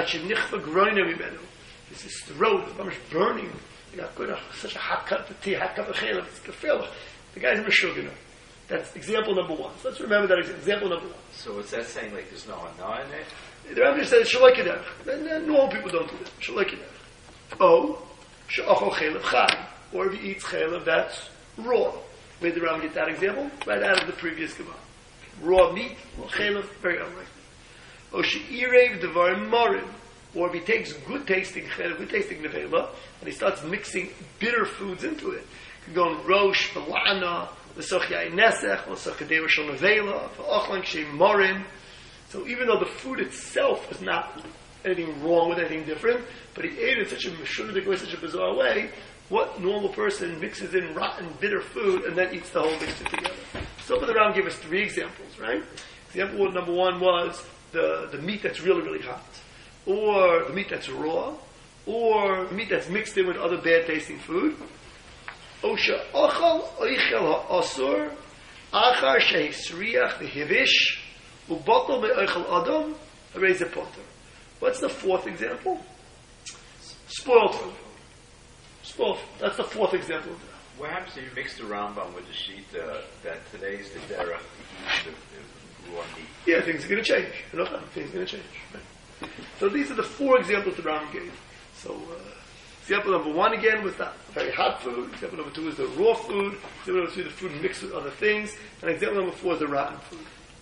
This is throat, it's burning. You got good, such a hot cup of tea, hot cup of chaylev. It's kafilach. The guy's meshugana. That's example number one. So let's remember that example number one. So is that saying like there's no hana in it? The Rebbe says Shalai Kederach. And normal people don't do that. Shalai Kederach. Oh, she'achol chaylev chai. Or if he eats chaylev, that's raw. Where did the Ram get that example? Right out of the previous Gemara. Raw meat, chaylev, very unlikely. Or she'irev devarim morim. Or if he takes good tasting chaylev, good tasting nevela, and he starts mixing bitter foods into it. He can go on rosh, balana, l'soch yain nesech, l'soch kadewa shal nevela, v'ochlan kshem morim. So even though the food itself is not anything wrong with anything different, but he ate it in such a meshunadik way, such a bizarre way, what normal person mixes in rotten, bitter food and then eats the whole mixture together? So the Ram gave us 3 examples, right? Example number 1 was the meat that's really, really hot, or the meat that's raw, or the meat that's mixed in with other bad tasting food. Osha ochal oichel ha'asur achar shehisriach v'hivish u'botol me'oichel adam harei potter. What's the 4th example? Spoiled food. Spoiled food. That's the 4th example of that. What happens if you mix the Rambam with the sheet that today's the derech to eat the raw meat? Yeah, things are going to change. Things are going to change. Right? So these are the 4 examples the Rambam gave. So example number 1 again was the very hot food. Example number 2 is the raw food. Example number 3 the food mixed with other things. And example number 4 is the rotten food.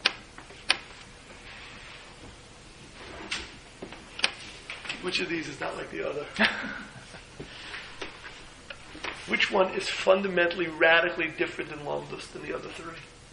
Which of these is not like the other? Which one is fundamentally, radically different in Lomdus than the other 3?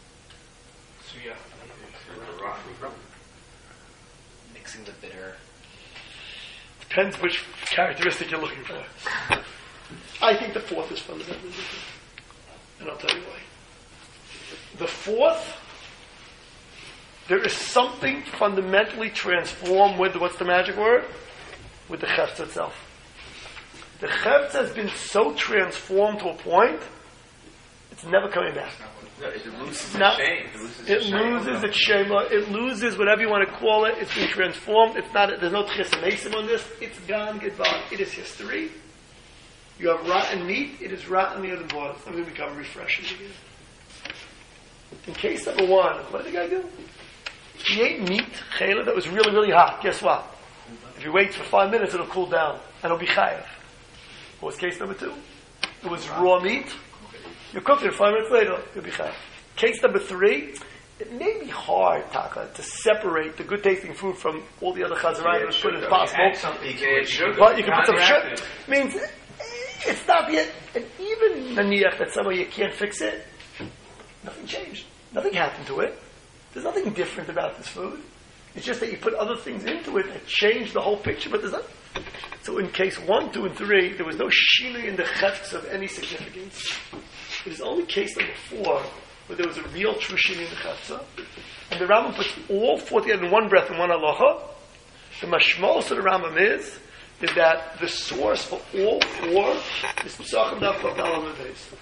Mixing the bitter. Depends which characteristic you're looking for. I think the 4th is fundamentally different. And I'll tell you why. The 4th, there is something fundamentally transformed with, what's the magic word? With the Chefetz itself. The Chefetz has been so transformed to a point, it's never coming back. No, it loses Not- its shame. It loses its shema. It loses whatever you want to call it. It's been transformed. It's not. There's no tchisamesim on this. It's gone. Goodbye. It is history. You have rotten meat. It is rotten the other blood. It's going to become refreshing again. In case number 1, what did the guy do? He ate meat, chayla, that was really, really hot. Guess what? If you wait for 5 minutes, it'll cool down and it'll be chayav. What was case number 2? It was raw meat. You cook it 5 minutes later, you'll be chayav. Case number 3, it may be hard, Taka, to separate the good tasting food from all the other chazarayim as good as possible. But you can put some sugar. Means it's not yet, and even naniach that somehow you can't fix it, nothing changed. Nothing happened to it. There's nothing different about this food. It's just that you put other things into it that change the whole picture, but there's not. So in case 1, 2, and 3, there was no shinui in the chefetz of any significance. It is only case number 4 where there was a real true shinui in the chefetz. And the Rambam puts all 4 together in one breath in one halacha. The mashmos of the Rambam is that the source for all 4 is Pesachim Daf Chav Daled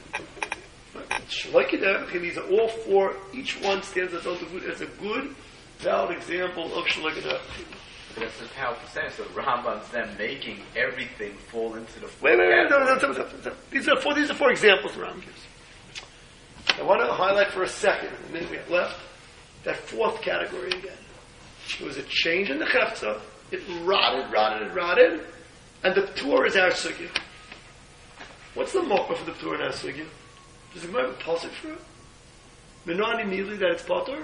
Amud. These are all 4. Each one stands as a good, valid example of Shalai Kedem. That's a powerful sense. So Rambam's then making everything fall into the. Wait. No. These are 4 examples the Rambam gives. I want to highlight for a second, and then we have left, that 4th category again. There was a change in the chefza. It rotted, and the Torah is our sugya. What's the mokah for the Torah and our sugya? Does the Gemara have a pasuk for it? Menani immediately that it's potter?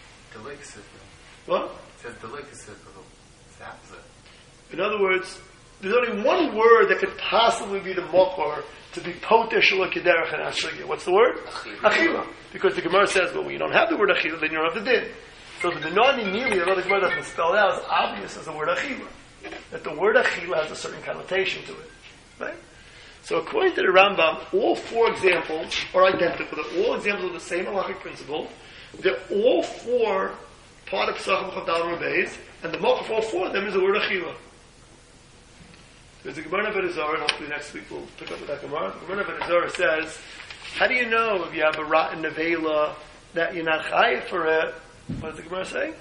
What? It says delicacy. It's opposite. In other words, there's only one word that could possibly be the mokor to be poter shalok kederach and asugya. What's the word? Achila. Because the Gemara says, well, when you don't have the word achila, then you don't have the din. So the benani immediately, although the Gemara doesn't spell it out, it's obvious as the word achila. That the word achila has a certain connotation to it. Right? So according to the Rambam, all 4 examples are identical. They're all examples of the same halachic principle. They're all 4 part of Pesachim Chav Daled Amud Beis, and the mokah for all 4 of them is the word achila. There's a Gemara Avodah Zarah, and hopefully next week we'll pick up with that Gemara. The Gemara Avodah Zarah says, how do you know if you have a rotten nevela that you're not chayav for it? What does the Gemara say?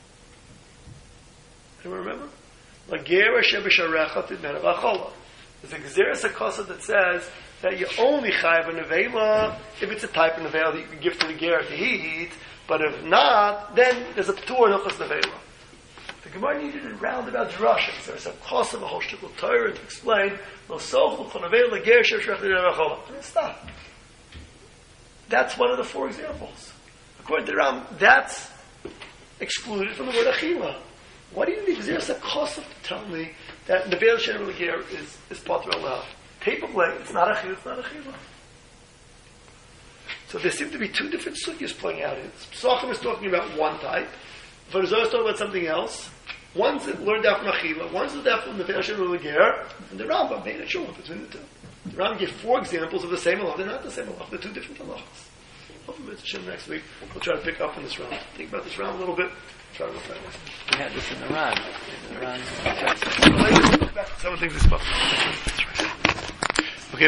Anyone remember? Lager asher b'sharecha tidmena v'achola. There's a Gezeres HaKosa that says that you only chayav a nevela if it's a type of nevela that you can give to the ger to eat, but if not, then there's a p'tur hilchos nevela. The Gemara needed a roundabout drasha. There's a cost of a whole shtickle Torah to explain. Lo sochel for nevela lager asher b'sharecha tidmena v'achola. I mean, stop. That's one of the 4 examples. According to the Ram, that's excluded from the word achila. Why do you need Gezeres HaKosa to tell me that nevela she'en lager is potter alav? Paper plate, it's not achila. So there seem to be 2 different sugyas playing out here. Pesachim is talking about one type. Avodah Zarah is talking about something else. One's learned out from achila. One's learned out from nevela she'en lager. And the Rambam made a shul between the 2. The Rambam gave 4 examples of the same halach. They're not the same halach. They're 2 different halachas. Mitzvah next week, we'll try to pick up on this round. Think about this round a little bit. Try to look at We had this in the Ran. it. Some of the things we spoke.